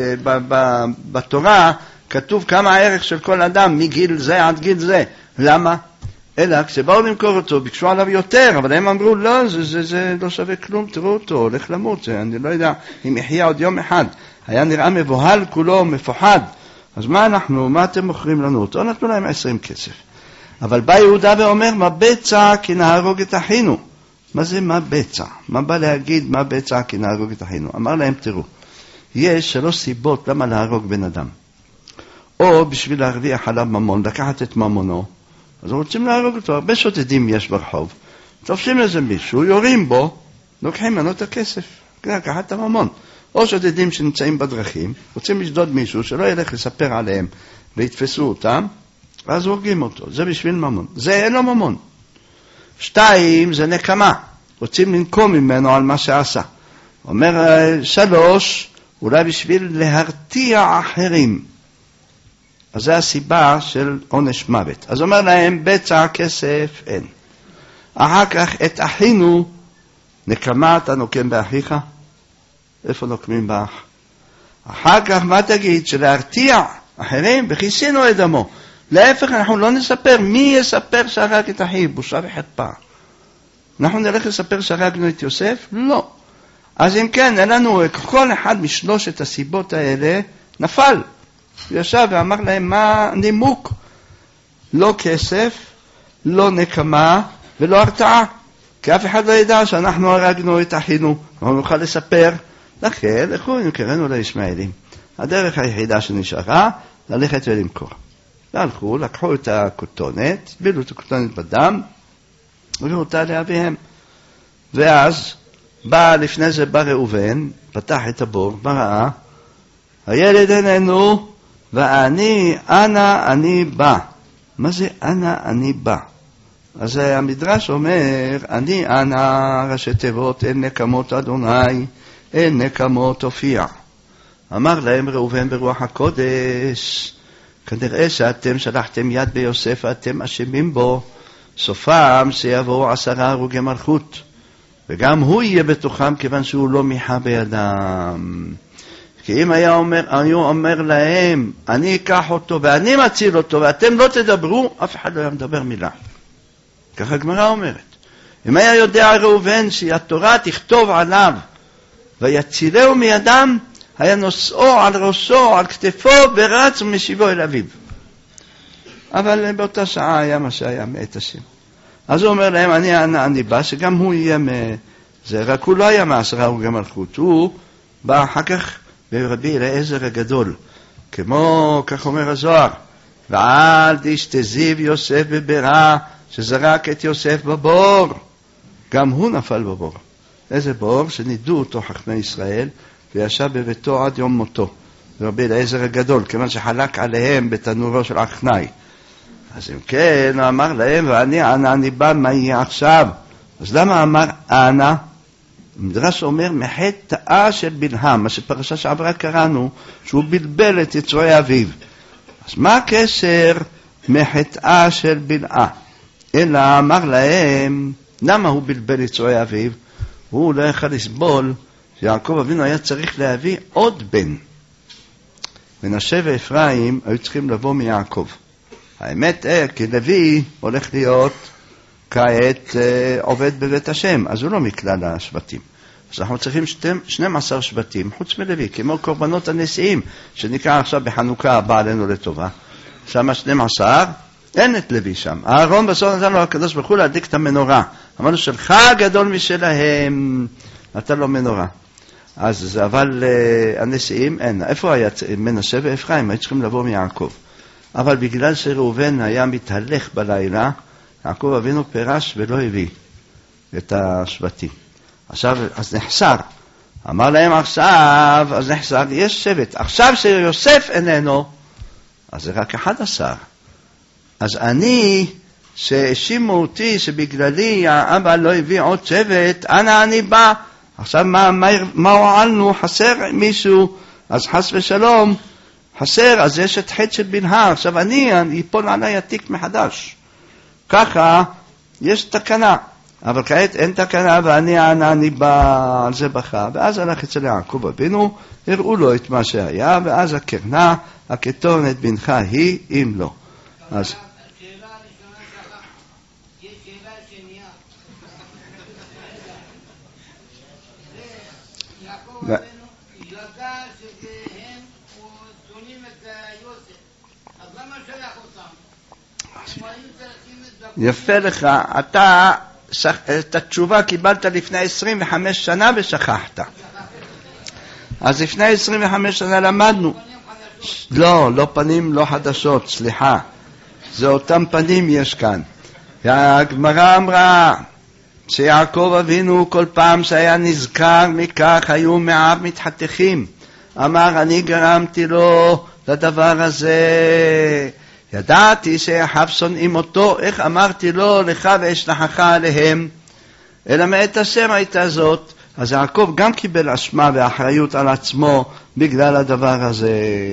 בתורה כתוב כמה הערך של כל אדם, מגיל זה עד גיל זה. למה? אלא כשבאו למכור אותו, ביקשו עליו יותר, אבל הם אמרו, לא, זה לא שווה כלום, תראו אותו, הולך למות, אני לא יודע אם יחיה עוד יום אחד. היה נראה מבוהל כולו, מפוחד. אז מה אתם מוכרים לנו אותו? נתנו להם 20 כסף. אבל בא יהודה ואומר, מה בצע כי נהרוג את אחינו? מה זה מה בצע? מה בא להגיד מה בצע כי נהרוג את אחינו? אמר להם, תראו, יש 3 סיבות למה להרוג בן אדם. או בשביל להרוויח עליו ממון, לקחת את ממונו, אז רוצים להרוג אותו. הרבה שודדים יש ברחוב, תופסים לזה מישהו, יורים בו, לוקחים ממנו את הכסף, לקחת את הממון. או שודדים שנמצאים בדרכים, רוצים לשדוד מישהו שלא ילך לספר עליהם ויתפסו אותם, אז הורגים אותו. זה בשביל ממון. זה אין לו ממון. 2, זה נקמה. רוצים לנקום ממנו על מה שעשה. אומר 3, אולי בשביל להרתיע אחרים. אז זה הסיבה של עונש מוות. אז אומר להם, בצע כסף אין. אחר כך את אחינו, נקמה אתה נוקם באחיך? איפה נוקמים באח? אחר כך מה תגיד? שלהרתיע אחרים, וכיסינו את דמו. להפך, אנחנו לא נספר. מי יספר שהרג את אחיו? בושה וחרפה. אנחנו נלך לספר שהרגנו את יוסף? לא. אז אם כן, לנו כל אחד משלושת הסיבות האלה נפל. הוא ישב ואמר להם, מה נימוק? לא כסף, לא נקמה ולא הרתעה. כי אף אחד לא ידע שאנחנו הרגנו את אחינו. אנחנו נוכל לספר. לכן, לכו נמכרנו לישמעאלים. הדרך היחידה שנשארה, ללכת ולמכור. והלכו, לקחו את הכותונת, בילו את הכותונת בדם, הביאו אותה לאביהם. ואז, לפני זה בא ראובן, פתח את הבור, מה ראה? הילד איננו, אנה אני בא. מה זה אנה אני בא? אז המדרש אומר, אנה ראשי תיבות, אין נקמות אדוני, אין נקמות הופיע. אמר להם ראובן ברוח הקודש, כנראה שאתם שלחתם יד ביוסף ואתם אשמים בו, סופם שיבואו 10 הרוגי מלכות, וגם הוא יהיה בתוכם כיוון שהוא לא מיחה בידם. כי אם היו אומר להם, אני אקח אותו ואני מציל אותו ואתם לא תדברו, אף אחד לא היה מדבר מילה. ככה הגמרא אומרת. אם היה יודע ראובן שהתורה תכתוב עליו ויצילהו מידם, היה נושאו על ראשו, על כתפו, ורץ ומשיבו אל אביו. אבל באותה שעה היה מה שהיה מאת השם. אז הוא אומר להם, אני בא, שגם הוא יהיה זה, רק הוא לא היה מ10 הרוגי מלכות, הוא בא אחר כך ברבי אליעזר הגדול, כמו, כך אומר הזוהר, ועל דשתזיב יוסף בבירה, שזרק את יוסף בבור, גם הוא נפל בבור. איזה בור? שנידו אותו חכמי ישראל, וישב בביתו עד יום מותו, ברבי אליעזר הגדול, כיוון שחלק עליהם בתנורו של אחנאי. אז אם כן, הוא אמר להם, אני בא, מה יהיה עכשיו? אז למה אמר אנה? המדרש אומר, מחטאה של בלעם, מה שפרשה שעברה קראנו, שהוא בלבל את יצועי אביו. אז מה הקשר מחטאה של בלעה? אלא אמר להם, למה הוא בלבל יצועי אביו? הוא לא יכול לסבול שיעקב אבינו היה צריך להביא עוד בן. מנשה ואפרים היו צריכים לבוא מיעקב. האמת, כי לוי הולך להיות כעת עובד בבית השם, אז הוא לא מכלל השבטים. אז אנחנו צריכים 12 שבטים, חוץ מלוי, כמו קורבנות הנשיאים, שנקרא עכשיו בחנוכה הבא עלינו לטובה. שם 12, אין את לוי שם. אהרון בסוף נתן לו הקדוש ברוך הוא להדליק את המנורה. אמרנו שלך גדול משלהם, נתן לו מנורה. אז אבל הנשיאים אין. איפה היה מנשה ואפרים? היו צריכים לבוא מיעקב. אבל בגלל שראובן היה מתהלך בלילה, יעקב אבינו פירש ולא הביא את השבטים. עכשיו, אז נחסר. אמר להם עכשיו, אז נחסר, יש שבט. עכשיו שיוסף איננו, אז זה רק 11. אז אני, שהאשימו אותי שבגללי האבא לא הביא עוד שבט, אנה אני בא. עכשיו מה הועלנו? חסר מישהו, אז חס ושלום, חסר, אז יש את חטא של בלהה. עכשיו אני ייפול עליי התיק מחדש. ככה יש תקנה. אבל כעת אין תקנה, ואני בא על זה בכה. ואז הלך אצל יעקב אבינו, הראו לו את מה שהיה, ואז הקרנה, הכתונת בנך היא, אם לא. אז השאלה הראשונה שלך, יש שאלה שנייה. יעקב אבינו ידע שהם שונאים את יוסף, אז למה שלח אותם? יפה לך, אתה את התשובה קיבלת לפני 25 שנה ושכחת. אז לפני 25 שנה למדנו. לא פנים לא חדשות, סליחה. זה אותם פנים יש כאן. הגמרא אמרה שיעקב אבינו כל פעם שהיה נזכר מכך היו מעב מתחתכים. אמר אני גרמתי לו לדבר הזה. ידעתי שאחיו שונאים אותו, איך אמרתי לו לך ואשלחך עליהם? אלא מאת השם הייתה זאת. אז יעקב גם קיבל אשמה ואחריות על עצמו בגלל הדבר הזה.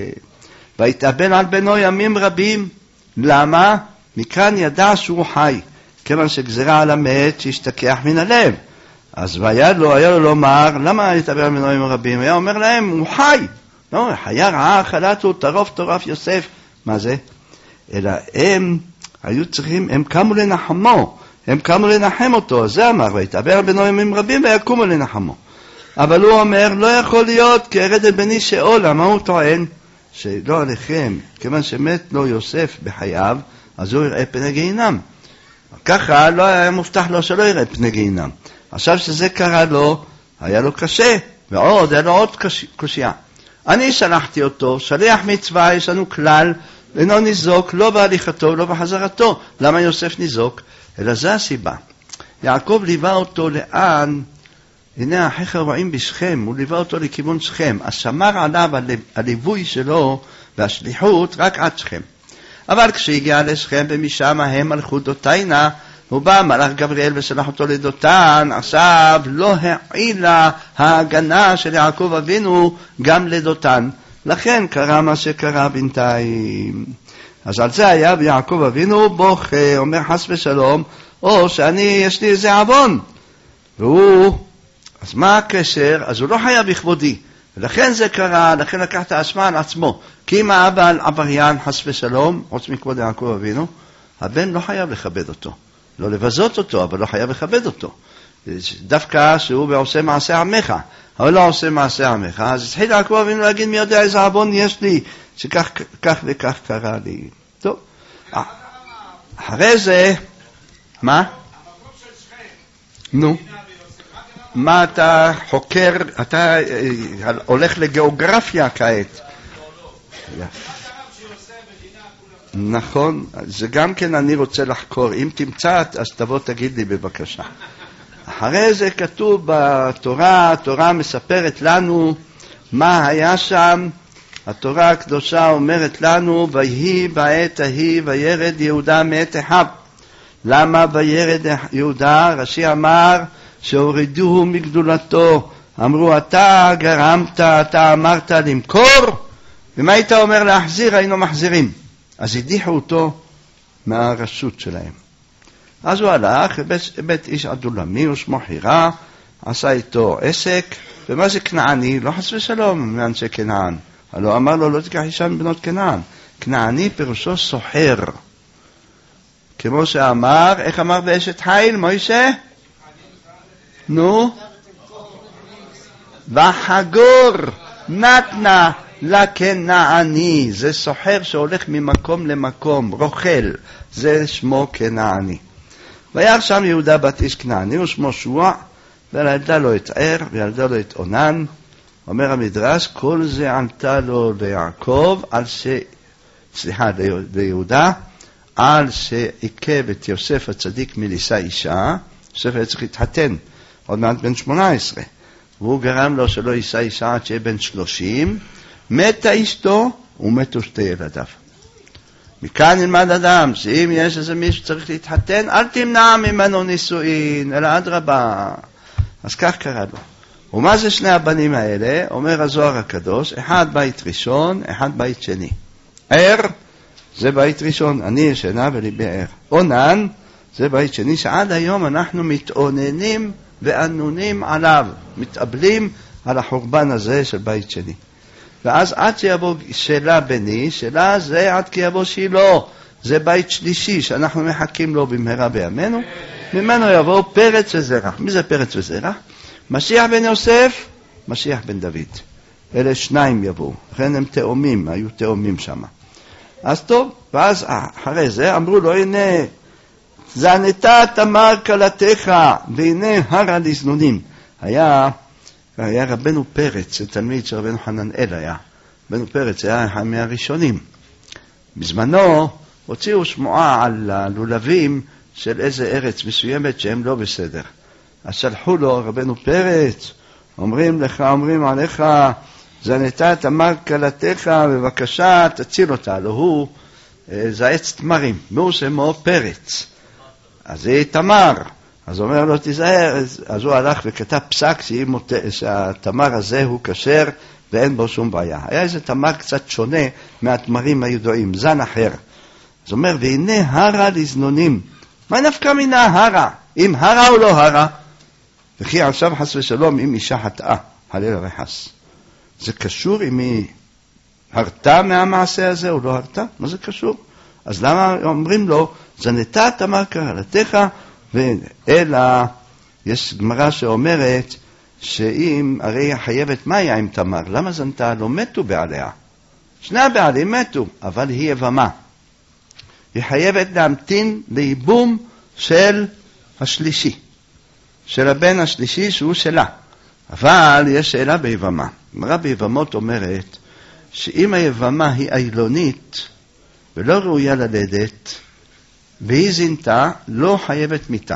והתאבל על בנו ימים רבים. למה? מכאן ידע שהוא חי, כיוון שגזרה על המת שהשתכח מן הלב. אז היה לו לומר, למה התאבל על בנו ימים רבים? היה אומר להם, הוא חי. לא, חיה רעה, חלתו, טרוף יוסף. מה זה? אלא הם היו צריכים, הם קמו לנחמו, הם קמו לנחם אותו, זה אמר, והתאבל בנו ימים רבים ויקומו לנחמו. אבל הוא אומר, לא יכול להיות, כי ירד את בני שאול. למה הוא טוען? שלא עליכם, כיוון שמת לו יוסף בחייו, אז הוא יראה פני גיהינם. ככה לא היה מובטח לו שלא יראה פני גיהינם. עכשיו שזה קרה לו, היה לו קשה, ועוד, היה לו עוד קושיה. אני שלחתי אותו, שליח מצווה, יש לנו כלל, אינו ניזוק, לא בהליכתו, לא בחזרתו. למה יוסף ניזוק? אלא זה הסיבה. יעקב ליווה אותו לאן? הנה אחיך רואים בשכם, הוא ליווה אותו לכיוון שכם. אז שמר עליו הליווי שלו והשליחות רק עד שכם. אבל כשהגיע לשכם ומשם הם הלכו דותיינה, הוא בא מלאך גבריאל ושלח אותו לדותן. עכשיו לא העילה ההגנה של יעקב אבינו גם לדותן. לכן קרה מה שקרה בינתיים. אז על זה היה יעקב אבינו בוכה, אומר חס ושלום, או שאני, יש לי איזה עוון. והוא, אז מה הקשר? אז הוא לא חייב לכבודי. ולכן זה קרה, לכן לקח את האשמה על עצמו. כי אם האבא עבריין חס ושלום, חוץ מכבוד יעקב אבינו, הבן לא חייב לכבד אותו. לא לבזות אותו, אבל לא חייב לכבד אותו. דווקא שהוא עושה מעשה עמך, אבל לא עושה מעשה עמך. אז התחיל יעקב אבינו להגיד, מי יודע איזה עוון יש לי, שכך וכך קרה לי. טוב. אחרי זה, מה? נו. מה אתה חוקר, אתה הולך לגיאוגרפיה כעת. נכון, זה גם כן אני רוצה לחקור. אם תמצא, אז תבוא תגיד לי בבקשה. אחרי זה כתוב בתורה, התורה מספרת לנו מה היה שם. התורה הקדושה אומרת לנו, ויהי בעת ההיא וירד יהודה מאת אחיו. למה וירד יהודה? רש"י אמר שהורידוהו מגדולתו. אמרו, אתה גרמת, אתה אמרת למכור, ומה היית אומר להחזיר? היינו מחזירים. אז הדיחו אותו מהרשות שלהם. אז הוא הלך לבית איש עדולמי ושמו חירה, עשה איתו עסק. ומה זה כנעני? לא חס ושלום מאנשי כנען. הלוא אמר לו, לא תיקח אישה מבנות כנען. כנעני פירושו סוחר. כמו שאמר, איך אמר באשת חיל, מוישה? נו? וחגור נתנה לכנעני. זה סוחר שהולך ממקום למקום, רוכל. זה שמו כנעני. וירא שם יהודה בת איש כנעני ושמו שוע, וילדה לו את ער, וילדה לו את עונן. אומר המדרש, כל זה ענתה לו ליעקב, ליהודה, על שעיכב את יוסף הצדיק מלישא אישה. יוסף היה צריך להתחתן, עוד מעט בן 18, והוא גרם לו שלא יישא אישה עד שיהיה בן 30, מתה אשתו ומתו שתי ילדיו. מכאן נלמד אדם, שאם יש איזה מישהו שצריך להתחתן, אל תמנע ממנו נישואין, אלא אדרבה. אז כך קרה לו. ומה זה שני הבנים האלה? אומר הזוהר הקדוש, אחד בית ראשון, אחד בית שני. ער, זה בית ראשון, אני ישנה וליבי ער. עונן, זה בית שני, שעד היום אנחנו מתאוננים וענונים עליו, מתאבלים על החורבן הזה של בית שני. ואז עד שיבוא שאלה בני, שאלה זה עד כי יבוא שילה, זה בית שלישי שאנחנו מחכים לו במהרה בימינו, ממנו יבוא פרץ וזרח. מי זה פרץ וזרח? משיח בן יוסף, משיח בן דוד. אלה שניים יבואו, לכן הם תאומים, היו תאומים שם. אז טוב, ואז אחרי זה אמרו לו, הנה, זנתה תמר כלתך, והנה הרה לזנונים. היה רבנו פרץ, תלמיד של רבנו חננאל היה. רבנו פרץ היה מהראשונים. בזמנו הוציאו שמועה על הלולבים של איזה ארץ מסוימת שהם לא בסדר. אז שלחו לו, רבנו פרץ, אומרים עליך, זנתה תמר כלתך, בבקשה תציל אותה. לא הוא, זה עץ תמרים, הוא שמו פרץ. אז זה תמר. אז אומר לו, תיזהר. אז הוא הלך וכתב פסק שהתמר הזה הוא כשר ואין בו שום בעיה. היה איזה תמר קצת שונה מהתמרים הידועים, זן אחר. אז אומר, והנה הרה לזנונים. מה נפקא מינה הרה? אם הרה או לא הרה? וכי עכשיו חס ושלום אם אישה חטאה, הלל וחס. זה קשור אם היא הרתה מהמעשה הזה או לא הרתה? מה זה קשור? אז למה אומרים לו, זנתה תמר כלתך, אלא יש גמרא שאומרת שאם הרי חייבת מה היה עם תמר? למה זנתה? לא מתו בעליה. שני הבעלים מתו, אבל היא יבמה. היא חייבת להמתין לייבום של השלישי, של הבן השלישי שהוא שלה. אבל יש שאלה ביבמה. גמרא ביבמות אומרת שאם היבמה היא אילונית ולא ראויה ללדת, והיא זינתה, לא חייבת מיתה.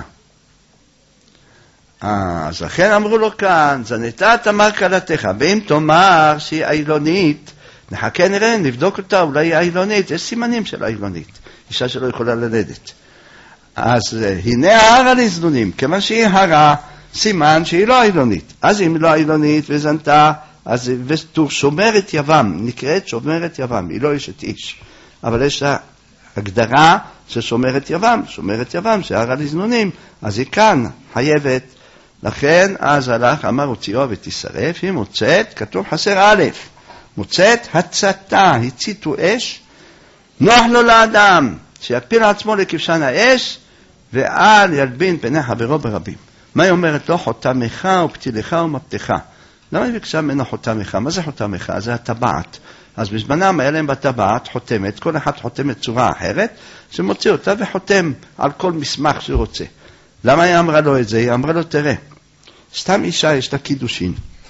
אז לכן אמרו לו כאן, זנתה תמר כלתך, ואם תאמר שהיא אילונית, נחכה נראה, נבדוק אותה, אולי היא אילונית, יש סימנים של אילונית, אישה שלא יכולה ללדת. אז הנה ההרה לזנונים, כיוון שהיא הרה, סימן שהיא לא אילונית. אז אם היא לא אילונית וזנתה, אז ותור שומרת יבם, נקראת שומרת יבם, היא לא אשת איש, אבל יש לה הגדרה של שומרת יבם, שומרת יבם זה הר לזנונים, אז היא כאן חייבת, לכן אז הלך, אמר הוציאו ותשרף, היא מוצאת, כתוב חסר א', מוצאת הצתה, הציתו אש, נוח לו לאדם, שיפיל עצמו לכבשן האש, ואל ילבין פני חברו ברבים. מה היא אומרת לו? חותמך ופתילך ומפתך. למה היא ביקשה ממנו חותמך? מה זה חותמך? זה הטבעת. אז בזמנם היה להם בטבעת חותמת, כל אחד חותמת צורה אחרת, שמוציא אותה וחותם על כל מסמך שהוא רוצה. למה היא אמרה לו את זה? היא אמרה לו, תראה, סתם אישה יש לה קידושין,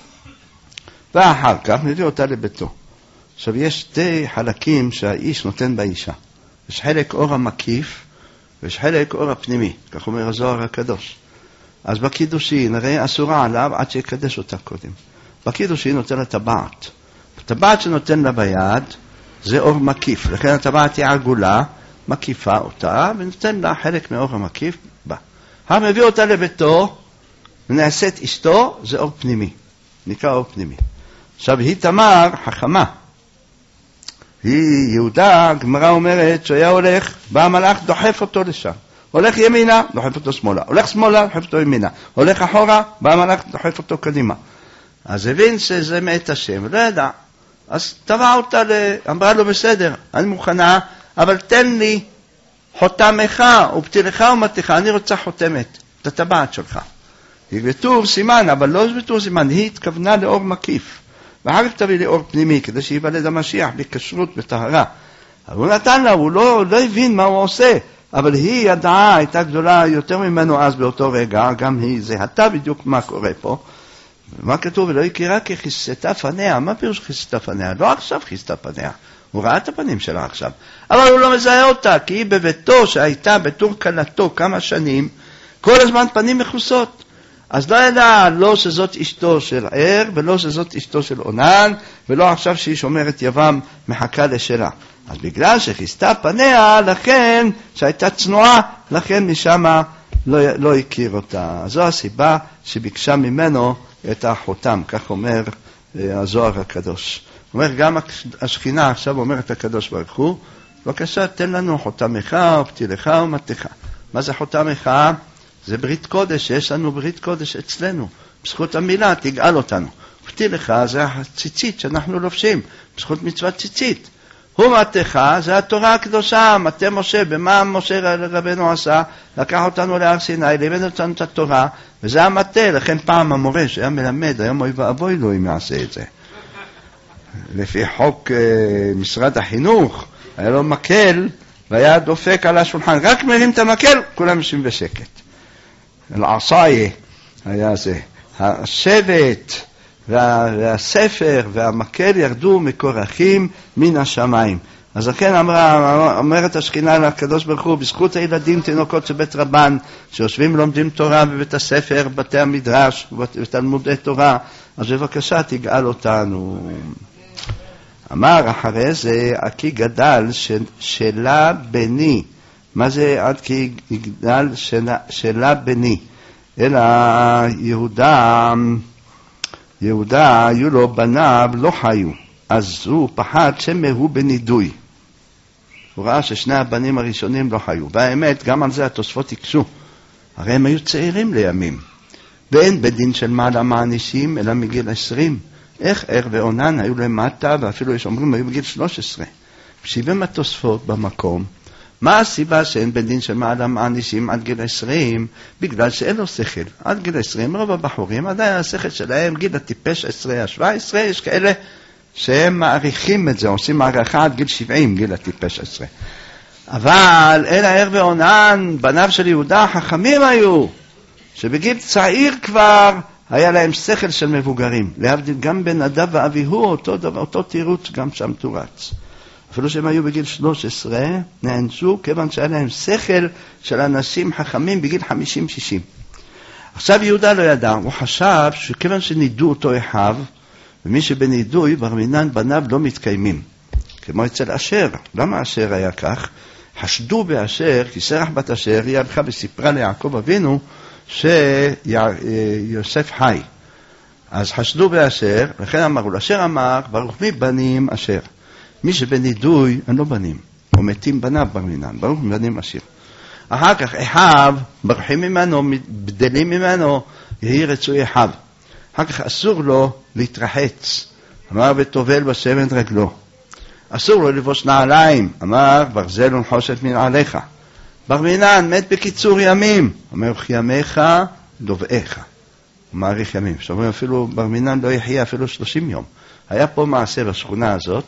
ואחר כך מביא אותה לביתו. עכשיו יש שתי חלקים שהאיש נותן באישה. יש חלק אור המקיף, ויש חלק אור הפנימי, כך אומר הזוהר הקדוש. אז בקידושין, הרי אסורה עליו עד שיקדש אותה קודם. בקידושין נותן לה טבעת. הטבעת שנותן לה ביד זה אור מקיף, לכן הטבעת היא עגולה, מקיפה אותה, ונותן לה חלק מאור המקיף בה. מביא אותה לביתו, ונעשית אשתו, זה אור פנימי, נקרא אור פנימי. עכשיו היא תמר חכמה, היא יהודה, הגמרא אומרת שהיה הולך, בא המלאך דוחף אותו לשם, הולך ימינה, דוחף אותו שמאלה, הולך שמאלה, דוחף אותו ימינה, הולך אחורה, בא המלאך דוחף אותו קדימה. אז הבין שזה מאת השם, לא ידע, אז תבע אותה, אמרה לו בסדר, אני מוכנה, אבל תן לי חותמך ופתילך ומתך, אני רוצה חותמת, את הטבעת שלך. היא בטור סימן, אבל לא בטור סימן, היא התכוונה לאור מקיף. ואחר כך תביא לאור פנימי, כדי שיוולד המשיח, בכשרות, בטהרה. אבל הוא נתן לה, הוא לא הבין מה הוא עושה, אבל היא ידעה, הייתה גדולה יותר ממנו אז באותו רגע, גם היא זהתה בדיוק מה קורה פה. מה כתוב? ולא הכירה ככיסתה פניה. מה פירוש כיסתה פניה? לא עכשיו כיסתה פניה. הוא ראה את הפנים שלה עכשיו. אבל הוא לא מזהה אותה, כי היא בביתו שהייתה בתור קלתו כמה שנים, כל הזמן פנים מכוסות. אז לא ידע, לא שזאת אשתו של ער, ולא שזאת אשתו של עונן, ולא עכשיו שהיא שומרת יבם מחכה לשלה. אז בגלל שכיסתה פניה, לכן, שהייתה צנועה, לכן משם לא הכיר אותה. זו הסיבה שביקשה ממנו את החותם, כך אומר הזוהר הקדוש. אומר, גם השכינה עכשיו אומרת הקדוש ברוך הוא, בבקשה, תן לנו חותמך ופתילך ומתך. מה זה חותמך? זה ברית קודש, יש לנו ברית קודש אצלנו. בזכות המילה תגאל אותנו. פתילך זה הציצית שאנחנו לובשים, בזכות מצוות ציצית. ומתך זה התורה הקדושה, מטה משה, במה משה רבנו עשה? לקח אותנו להר סיני, לימד אותנו את התורה, וזה המטה, לכן פעם המורה שהיה מלמד, היום אוי ואבוי לו אם יעשה את זה. לפי חוק משרד החינוך, היה לו מקל, והיה דופק על השולחן, רק מרים את המקל, כולם יושבים בשקט. אל-עصاية היה זה, השבט והספר והמקל ירדו מקורחים מן השמיים. אז לכן אומרת השכינה לקדוש ברוך הוא, בזכות הילדים תינוקות של בית רבן, שיושבים ולומדים תורה בבית הספר, בתי המדרש ותלמודי תורה, אז בבקשה תגאל אותנו. אמר אחרי זה, כי גדל שלה בני. מה זה עד כי יגדל שלה בני? אלא יהודה היו לו בניו לא חיו, אז הוא פחד שמהו בנידוי. הוא ראה ששני הבנים הראשונים לא חיו, והאמת גם על זה התוספות יקשו, הרי הם היו צעירים לימים, ואין בדין של מעלה מענישים אלא מגיל 20. איך ער ועונן היו למטה, ואפילו יש אומרים היו בגיל 13. משיבים התוספות במקום, מה הסיבה שאין בדין של מעלה מענישים עד גיל 20? בגלל שאין לו שכל. עד גיל 20 רוב הבחורים עדיין השכל שלהם גיל הטיפש 10, 17, יש כאלה שהם מעריכים את זה, עושים מערכה עד גיל 70, גיל הטיפש 10. אבל אל הער ועונן, בניו של יהודה חכמים היו, שבגיל צעיר כבר היה להם שכל של מבוגרים. להבדיל גם בן נדב ואביהו, אותו תירוץ גם שם תורץ. אפילו שהם היו בגיל 13, נענשו כיוון שהיה להם שכל של אנשים חכמים בגיל 50-60. עכשיו יהודה לא ידע, הוא חשב שכיוון שנידו אותו אחיו, ומי שבנידוי ברמינן בניו לא מתקיימים. כמו אצל אשר. למה אשר היה כך? חשדו באשר, כי סרח בת אשר היא הלכה וסיפרה ליעקב אבינו שיוסף חי. אז חשדו באשר, לכן אמרו, אשר אמר, ברוך מי בנים אשר. מי שבנידוי, הם לא בנים, או מתים בניו בר מינן, ברוך מי בנים אשר. אחר כך אחיו, ברחים ממנו, בדלים ממנו, יהי רצוי אחיו. אחר כך אסור לו להתרחץ, אמר וטובל בשמן רגלו. אסור לו לבוש נעליים, אמר ברזל ונחושת מנעליך. בר מינן מת בקיצור ימים, אומר ימיך דובעיך. הוא מעריך ימים. זאת אומרת, אפילו בר מינן לא יחיה אפילו 30 יום. היה פה מעשה בשכונה הזאת,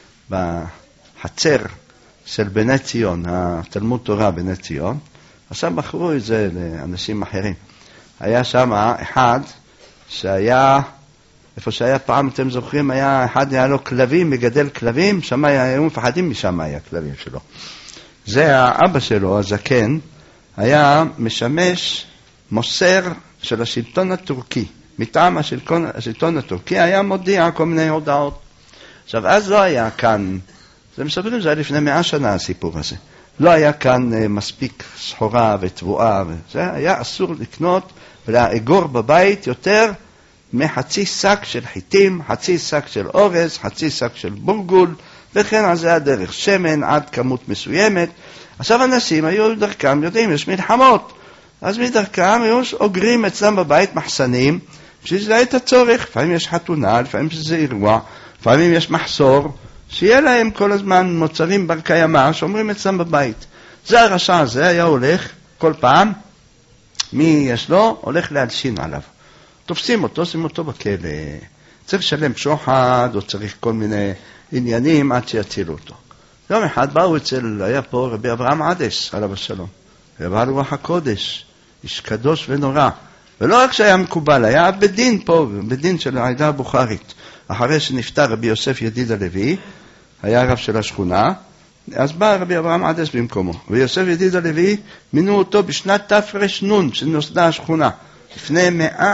בחצר של בני ציון, התלמוד תורה בני ציון, עכשיו בחרו את זה לאנשים אחרים. היה שם אחד שהיה, איפה שהיה פעם, אתם זוכרים, היה לו כלבים, מגדל כלבים, שם היו מפחדים משם היה כלבים שלו. זה האבא שלו, הזקן, היה משמש מוסר של השלטון הטורקי. מטעם השלטון הטורקי היה מודיע כל מיני הודעות. עכשיו, אז לא היה כאן, זה מספרים, זה היה לפני 100 שנה הסיפור הזה. לא היה כאן מספיק סחורה ותבואה, זה היה אסור לקנות ולאגור בבית יותר מחצי שק של חיטים, חצי שק של אורז, חצי שק של בורגול, וכן על זה הדרך, שמן עד כמות מסוימת. עכשיו אנשים היו דרכם, יודעים, יש מלחמות, אז מדרכם היו אוגרים אצלם בבית מחסנים, שזה את הצורך, לפעמים יש חתונה, לפעמים זה אירוע, לפעמים יש מחסור, שיהיה להם כל הזמן מוצרים בר קיימא, שאומרים אצלם בבית. זה הרשע הזה היה הולך כל פעם, מי יש לו? הולך להלשין עליו. תופסים אותו, שים אותו בכלא. צריך לשלם שוחד, או צריך כל מיני עניינים עד שיצילו אותו. יום אחד באו היה פה רבי אברהם עדס, עליו השלום. ובעל רוח הקודש, איש קדוש ונורא. ולא רק שהיה מקובל, היה בדין פה, בדין של העדה הבוכרית. אחרי שנפטר רבי יוסף ידיד הלוי, היה רב של השכונה, אז בא רבי אברהם עדס במקומו. ויוסף ידיד הלוי מינו אותו בשנת תר"ן שנוסדה השכונה, לפני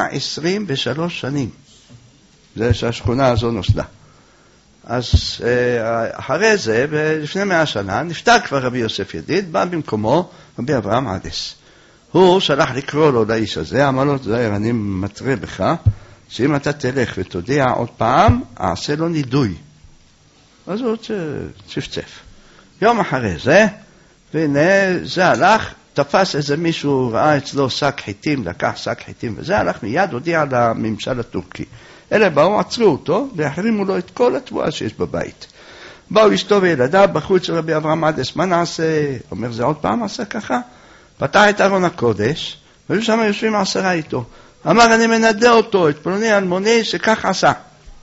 123 שנים. זה שהשכונה הזו נוסדה. אז אחרי זה, לפני 100 שנה, נפטר כבר רבי יוסף ידיד, בא במקומו רבי אברהם עדס. הוא שלח לקרוא לו לאיש הזה, אמר לו, זהיר, אני מטרה בך, שאם אתה תלך ותודיע עוד פעם, אעשה לו נידוי. אז הוא צפצף. יום אחרי זה, והנה זה הלך, תפס איזה מישהו, ראה אצלו שק חיטים, לקח שק חיטים, וזה הלך מיד, הודיע לממשל הטורקי. אלה באו, עצרו אותו, והחרימו לו את כל התבואה שיש בבית. באו אשתו וילדיו, בחוץ של רבי אברהם עדס, מה נעשה? אומר, זה עוד פעם עשה ככה? פתח את ארון הקודש, והיו שם יושבים 10 איתו. אמר, אני מנדה אותו, את פלוני אלמוני שכך עשה.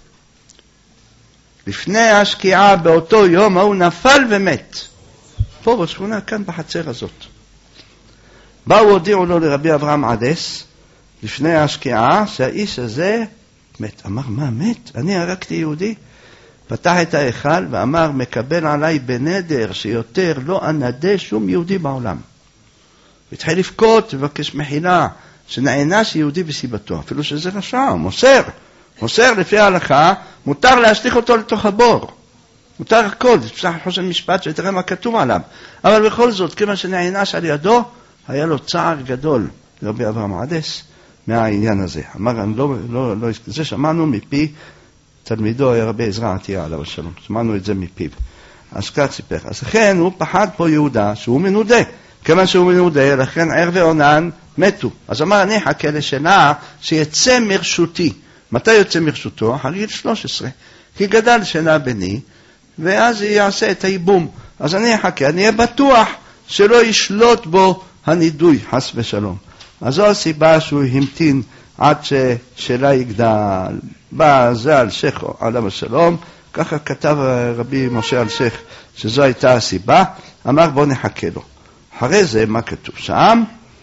לפני השקיעה באותו יום, הוא נפל ומת. פה בשכונה, כאן בחצר הזאת. באו הודיעו לו לרבי אברהם עדס, לפני השקיעה, שהאיש הזה מת. אמר, מה מת? אני הרגתי יהודי. פתח את ההיכל ואמר, מקבל עליי בנדר שיותר לא אנדה שום יהודי בעולם. והתחיל לבכות ובקש מחילה, שנענש יהודי בסיבתו, אפילו שזה רשע, מוסר לפי ההלכה, מותר להשליך אותו לתוך הבור. מותר הכל, זה פסח חושן משפט שתראה מה כתוב עליו. אבל בכל זאת, כיוון שנענש על ידו, היה לו צער גדול, רבי אברהם עדס, מהעניין הזה. אמר, זה שמענו מפי תלמידו, היה רבי עזרא עטיה עליו השלום. שמענו את זה מפיו. אז כך סיפר. אז לכן הוא פחד פה יהודה, שהוא מנודה. כיוון שהוא מנודה, לכן ער ועונן מתו. אז אמר, אני אחכה לשנה שיצא מרשותי. מתי יוצא מרשותו? אחר גיל 13. כי גדל שנה בני, ואז יעשה את הייבום. אז אני אחכה, אני אהיה בטוח שלא ישלוט בו הנידוי, חס ושלום. אז זו הסיבה שהוא המתין עד ששלה יגדל. בא זה על שייך עליו השלום, ככה כתב רבי משה על שייך, שזו הייתה הסיבה, אמר בוא נחכה לו. אחרי זה, מה כתוב שם?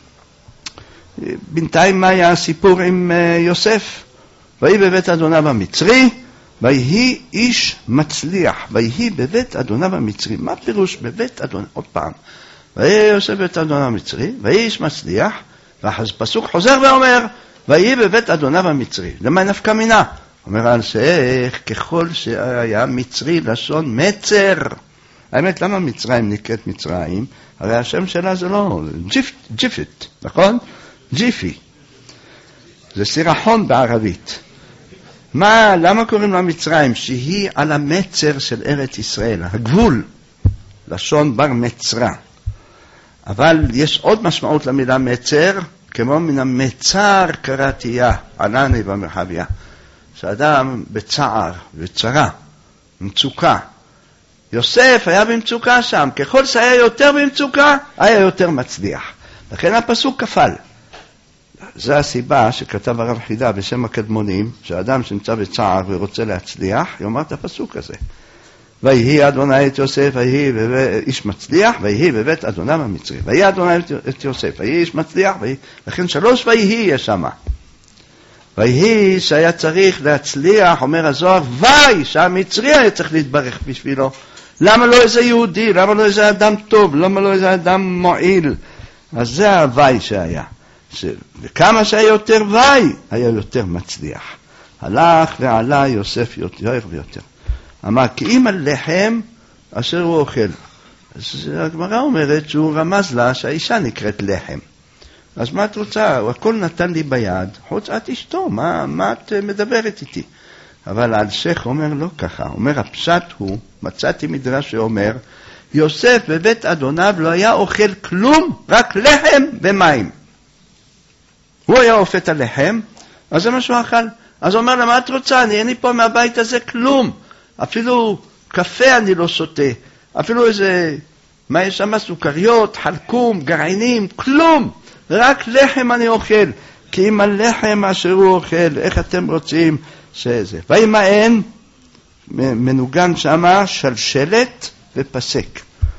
בינתיים מה היה הסיפור עם יוסף? ויהי בבית אדוניו המצרי, ויהי איש מצליח, ויהי בבית אדוניו המצרי. מה פירוש בבית אדוניו? עוד פעם. ויהי יוסף בבית אדוניו המצרי, ויהי איש מצליח, והפסוק חוזר ואומר, ויהי בבית אדוניו המצרי. למה נפקא מינה? אומר על שייך, ככל שהיה מצרי לשון מצר. האמת, למה מצרים נקראת מצרים? הרי השם שלה זה לא, ג'יפית, נכון? ג'יפי. זה סירחון בערבית. למה קוראים לה מצרים? שהיא על המצר של ארץ ישראל, הגבול, לשון בר מצרה. אבל יש עוד משמעות למילה מצר, כמו מן המצר קראתיה, ענני במרחביה. שאדם בצער וצרה, מצוקה. יוסף היה במצוקה שם, ככל שהיה יותר במצוקה, היה יותר מצליח. לכן הפסוק כפל. זו הסיבה שכתב הרב חידה בשם הקדמונים, שאדם שנמצא בצער ורוצה להצליח, יאמר את הפסוק הזה. ויהי אדוני את יוסף, ויהי איש מצליח, ויהי בבית אדוניו המצרי. ויהי אדוני את יוסף, ויהי איש מצליח, לכן 3 ויהי יש שם. ויהי שהיה צריך להצליח, אומר הזוהר, שהמצרי היה צריך להתברך בשבילו. למה לא איזה יהודי? למה לא איזה אדם טוב? למה לא איזה אדם מועיל? אז זה הווי שהיה. וכמה שהיה יותר ווי, היה יותר מצליח. הלך ועלה יוסף יותר ויותר. אמר, כי אם הלחם אשר הוא אוכל. אז הגמרא אומרת שהוא רמז לה שהאישה נקראת לחם. אז מה את רוצה? הוא הכל נתן לי ביד, חוץ את אשתו, מה את מדברת איתי? אבל אלשיך אומר לא ככה, אומר הפשט הוא, מצאתי מדרש שאומר, יוסף בבית אדוניו לא היה אוכל כלום, רק לחם ומים. הוא היה אופה את הלחם, אז זה מה שהוא אכל. אז הוא אומר לה, מה את רוצה? אין לי פה מהבית הזה כלום. אפילו קפה אני לא שותה. אפילו איזה, מה יש שם? סוכריות, חלקום, גרעינים, כלום. רק לחם אני אוכל. כי אם הלחם אשר הוא אוכל, איך אתם רוצים שזה? וימאן, מנוגן שמה, שלשלת ופסק.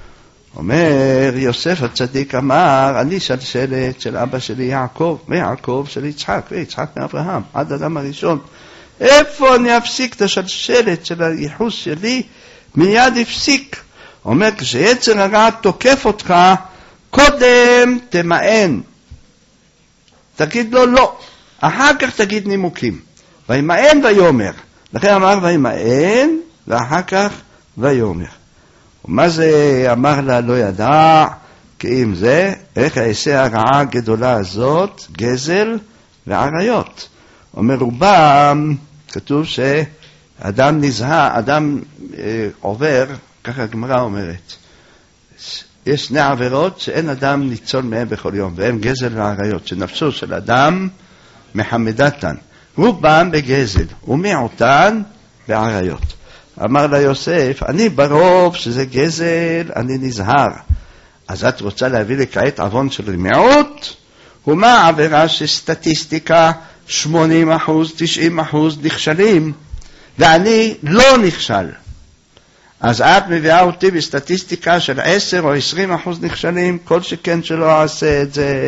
אומר יוסף הצדיק אמר, אני שלשלת של אבא שלי יעקב, ויעקב של יצחק, ויצחק מאברהם, עד אדם הראשון. איפה אני אפסיק את השלשלת של הייחוס שלי? מיד הפסיק. אומר, כשיצר הרע תוקף אותך, קודם תמאן. תגיד לו לא, אחר כך תגיד נימוקים. וימאן ויומר. לכן אמר וימאן, ואחר כך ויומר. ומה זה אמר לה לא ידע, כי אם זה, איך יעשה הרעה הגדולה הזאת, גזל ועריות. אומר רובם, כתוב שאדם נזהה, אדם עובר, ככה הגמרא אומרת, יש 2 עבירות שאין אדם ניצול מהם בכל יום, והם גזל ועריות, שנפשו של אדם מחמדתן, רובם בגזל, ומיעוטן בעריות. אמר לה יוסף, אני ברוב שזה גזל, אני נזהר. אז את רוצה להביא לי כעת עוון של מיעוט? ומה עבירה שסטטיסטיקה 80%, 90% נכשלים, ואני לא נכשל. אז את מביאה אותי בסטטיסטיקה של 10 או 20% נכשלים, כל שכן שלא אעשה את זה.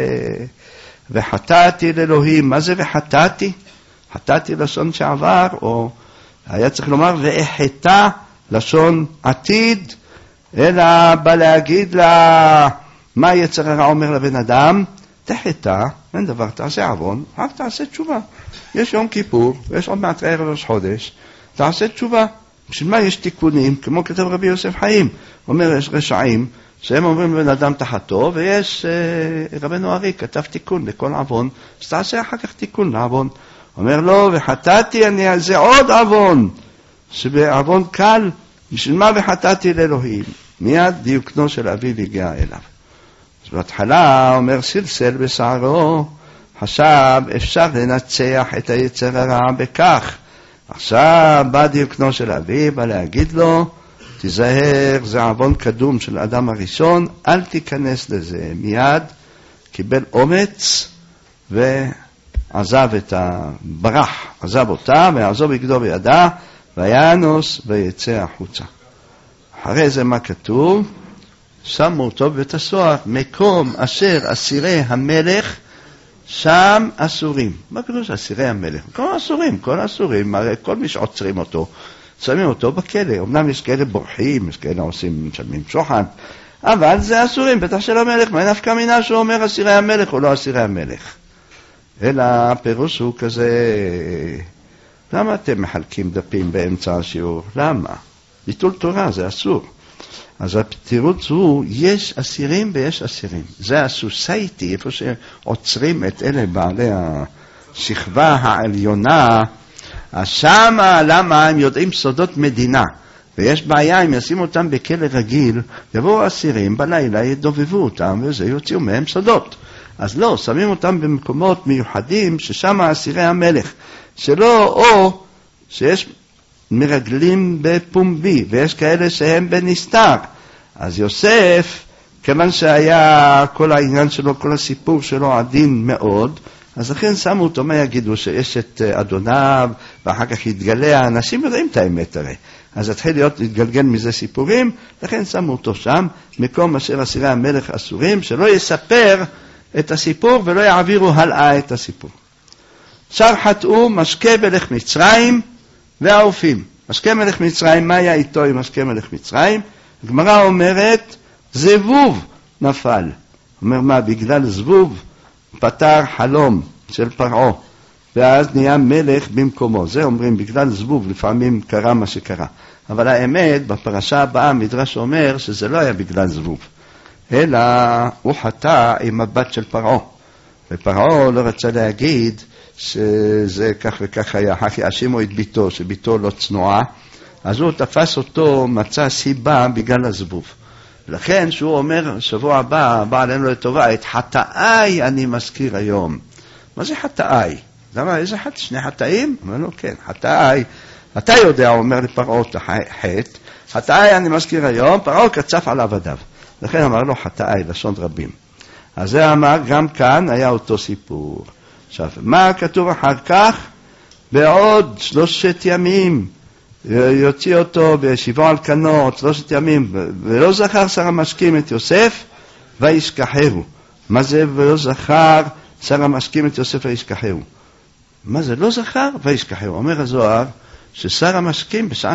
וחטאתי לאלוהים. מה זה וחטאתי? חטאתי לשון שעבר, או היה צריך לומר והחטא לשון עתיד, אלא בא להגיד לה, מה יצר הרע אומר לבן אדם? תחטא, אין דבר, תעשה עוון, רק תעשה תשובה. יש יום כיפור, ויש עוד מעט ערב ראש חודש, תעשה תשובה. בשביל מה יש תיקונים? כמו כתב רבי יוסף חיים, אומר יש רשעים, שהם אומרים לבן אדם תחתו, ויש רבנו ארי כתב תיקון לכל עוון, אז תעשה אחר כך תיקון לעוון. אומר לו, וחטאתי אני, זה עוד עוון, שבעוון קל, בשביל מה וחטאתי לאלוהים? מיד דיוקנו של אביו הגיע אליו. אז בהתחלה אומר סלסל בשערו, חשב אפשר לנצח את היצר הרע בכך. עכשיו בא דיוקנו של אביו, בא להגיד לו, תיזהר, זה עוון קדום של האדם הראשון, אל תיכנס לזה. מיד קיבל אומץ ועזב את הברח, עזב אותה ועזוב בגדו בידה, וינוס ויצא החוצה. אחרי זה מה כתוב? שמו אותו בבית הסוהר, מקום אשר אסירי המלך שם אסורים. מה פירוש אסירי המלך? כל אסורים, הרי כל מי שעוצרים אותו, שמים אותו בכלא. אמנם יש כאלה בורחים, יש כאלה עושים, משלמים שוחד, אבל זה אסורים, בטח של המלך. מה נפקא מינה שהוא אומר אסירי המלך או לא אסירי המלך? אלא הפירוש הוא כזה, למה אתם מחלקים דפים באמצע השיעור? למה? ביטול תורה, זה אסור. אז התירוץ הוא, יש אסירים ויש אסירים. זה הסוסייטי, איפה שעוצרים את אלה בעלי השכבה העליונה, אז שמה, למה הם יודעים סודות מדינה? ויש בעיה, אם ישימו אותם בכלא רגיל, יבואו אסירים בלילה, ידובבו אותם, וזה יוציאו מהם סודות. אז לא, שמים אותם במקומות מיוחדים, ששם אסירי המלך, שלא, או שיש מרגלים בפומבי, ויש כאלה שהם בנסתר. אז יוסף, כיוון שהיה כל העניין שלו, כל הסיפור שלו עדין מאוד, אז לכן שמו אותו, מה יגידו? שיש את אדוניו, ואחר כך יתגלה, האנשים יודעים את האמת הרי. אז התחיל להתגלגל מזה סיפורים, לכן שמו אותו שם, מקום אשר אסירי המלך אסורים, שלא יספר את הסיפור ולא יעבירו הלאה את הסיפור. שר חטאו משקה מלך מצרים והאופים. משקה מלך מצרים, מה היה איתו עם משקה מלך מצרים? הגמרא אומרת, זבוב נפל. אומר מה, בגלל זבוב פתר חלום של פרעה, ואז נהיה מלך במקומו. זה אומרים, בגלל זבוב לפעמים קרה מה שקרה. אבל האמת, בפרשה הבאה המדרש אומר שזה לא היה בגלל זבוב, אלא הוא חטא עם הבת של פרעה. ופרעה לא רצה להגיד שזה כך וכך היה, האשימו את ביתו, שביתו לא צנועה, אז הוא תפס אותו, מצא סיבה בגלל הזבוב. לכן שהוא אומר, שבוע הבא, בא עלינו לטובה, את חטאי אני מזכיר היום. מה זה חטאי? למה, איזה חטא? שני חטאים? אומר לו, כן, חטאי. אתה יודע, הוא אומר לפרעה את החטא, חטאי אני מזכיר היום, פרעה קצף על עבדיו. לכן אמר לו חטאי, לשון רבים. אז זה אמר, גם כאן היה אותו סיפור. עכשיו, מה כתוב אחר כך? בעוד 3 ימים, יוציא אותו וישיבו על כנו 3 ימים, ולא זכר שר המשקים את יוסף וישכחהו. מה זה ולא זכר שר המשקים את יוסף וישכחהו? מה זה לא זכר וישכחהו? אומר הזוהר ששר המשקים בשעה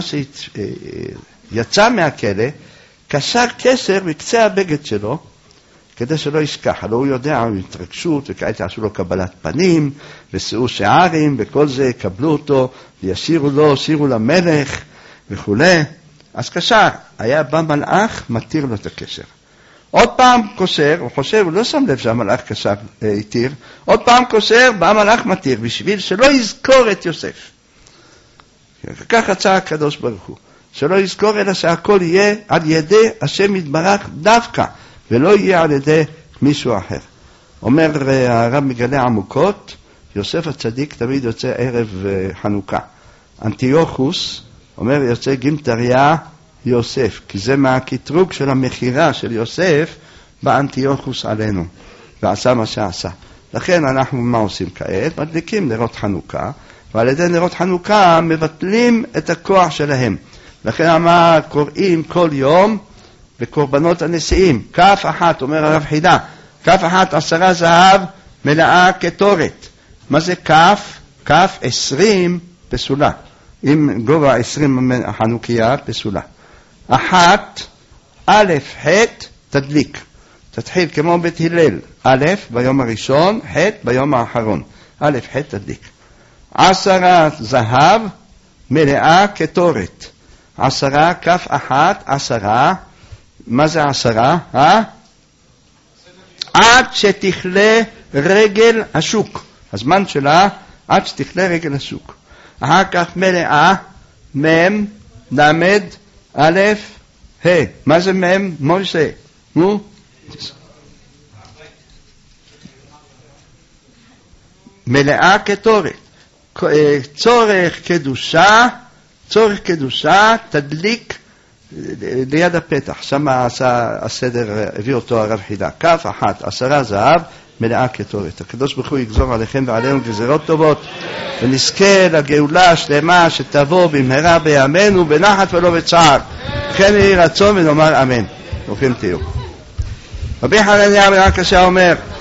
שיצא מהכלא קשר קשר בקצה הבגד שלו כדי שלא ישכח. הלוא הוא יודע, התרגשות, וכעת עשו לו קבלת פנים ושאו שערים וכל זה, יקבלו אותו וישירו לו, שירו למלך וכו'. אז קשר, היה בא מלאך, מתיר לו את הקשר. עוד פעם קושר, הוא חושב, הוא לא שם לב שהמלאך קשר התיר, עוד פעם קושר, בא מלאך מתיר, בשביל שלא יזכור את יוסף. כך רצה הקדוש ברוך הוא, שלא יזכור אלא שהכל יהיה על ידי השם יתברך דווקא, ולא יהיה על ידי מישהו אחר. אומר הרב מגלה עמוקות, יוסף הצדיק תמיד יוצא ערב חנוכה. אנטיוכוס אומר יוצא גמטריה יוסף, כי זה מהקטרוג של המחירה של יוסף באנטיוכוס עלינו, ועשה מה שעשה. לכן אנחנו מה עושים כעת? מדליקים נרות חנוכה, ועל ידי נרות חנוכה מבטלים את הכוח שלהם. לכן אמר קוראים כל יום בקורבנות הנשיאים, כף אחת, אומר הרב חידה, כף אחת 10 זהב מלאה כתורת. מה זה כף? כף 20 פסולה. עם גובה 20 החנוכיה פסולה. אחת, א', ח' תדליק. תתחיל כמו בית הלל, א' ביום הראשון, ח' ביום האחרון. א', ח' תדליק. 10 זהב מלאה כתורת. 10, כף אחת, 10. מה זה 10? עד שתכלה רגל השוק. הזמן שלה עד שתכלה רגל השוק. אחר כך מלאה, מם, למד, א', ה'. מה זה מם? מוישה. נו? מלאה כתורת. צורך קדושה, תדליק ליד הפתח. שם עשה הסדר, הביא אותו הרב חידה. כף אחת, 10 זהב, מלאה כתורת. הקדוש ברוך הוא יגזור עליכם ועלינו גזירות טובות, ונזכה לגאולה השלמה שתבוא במהרה בימינו בנחת ולא בצער. כן יהי רצון ונאמר אמן. ברוכים תהיו. רבי חנניה בן עקשיא אומר,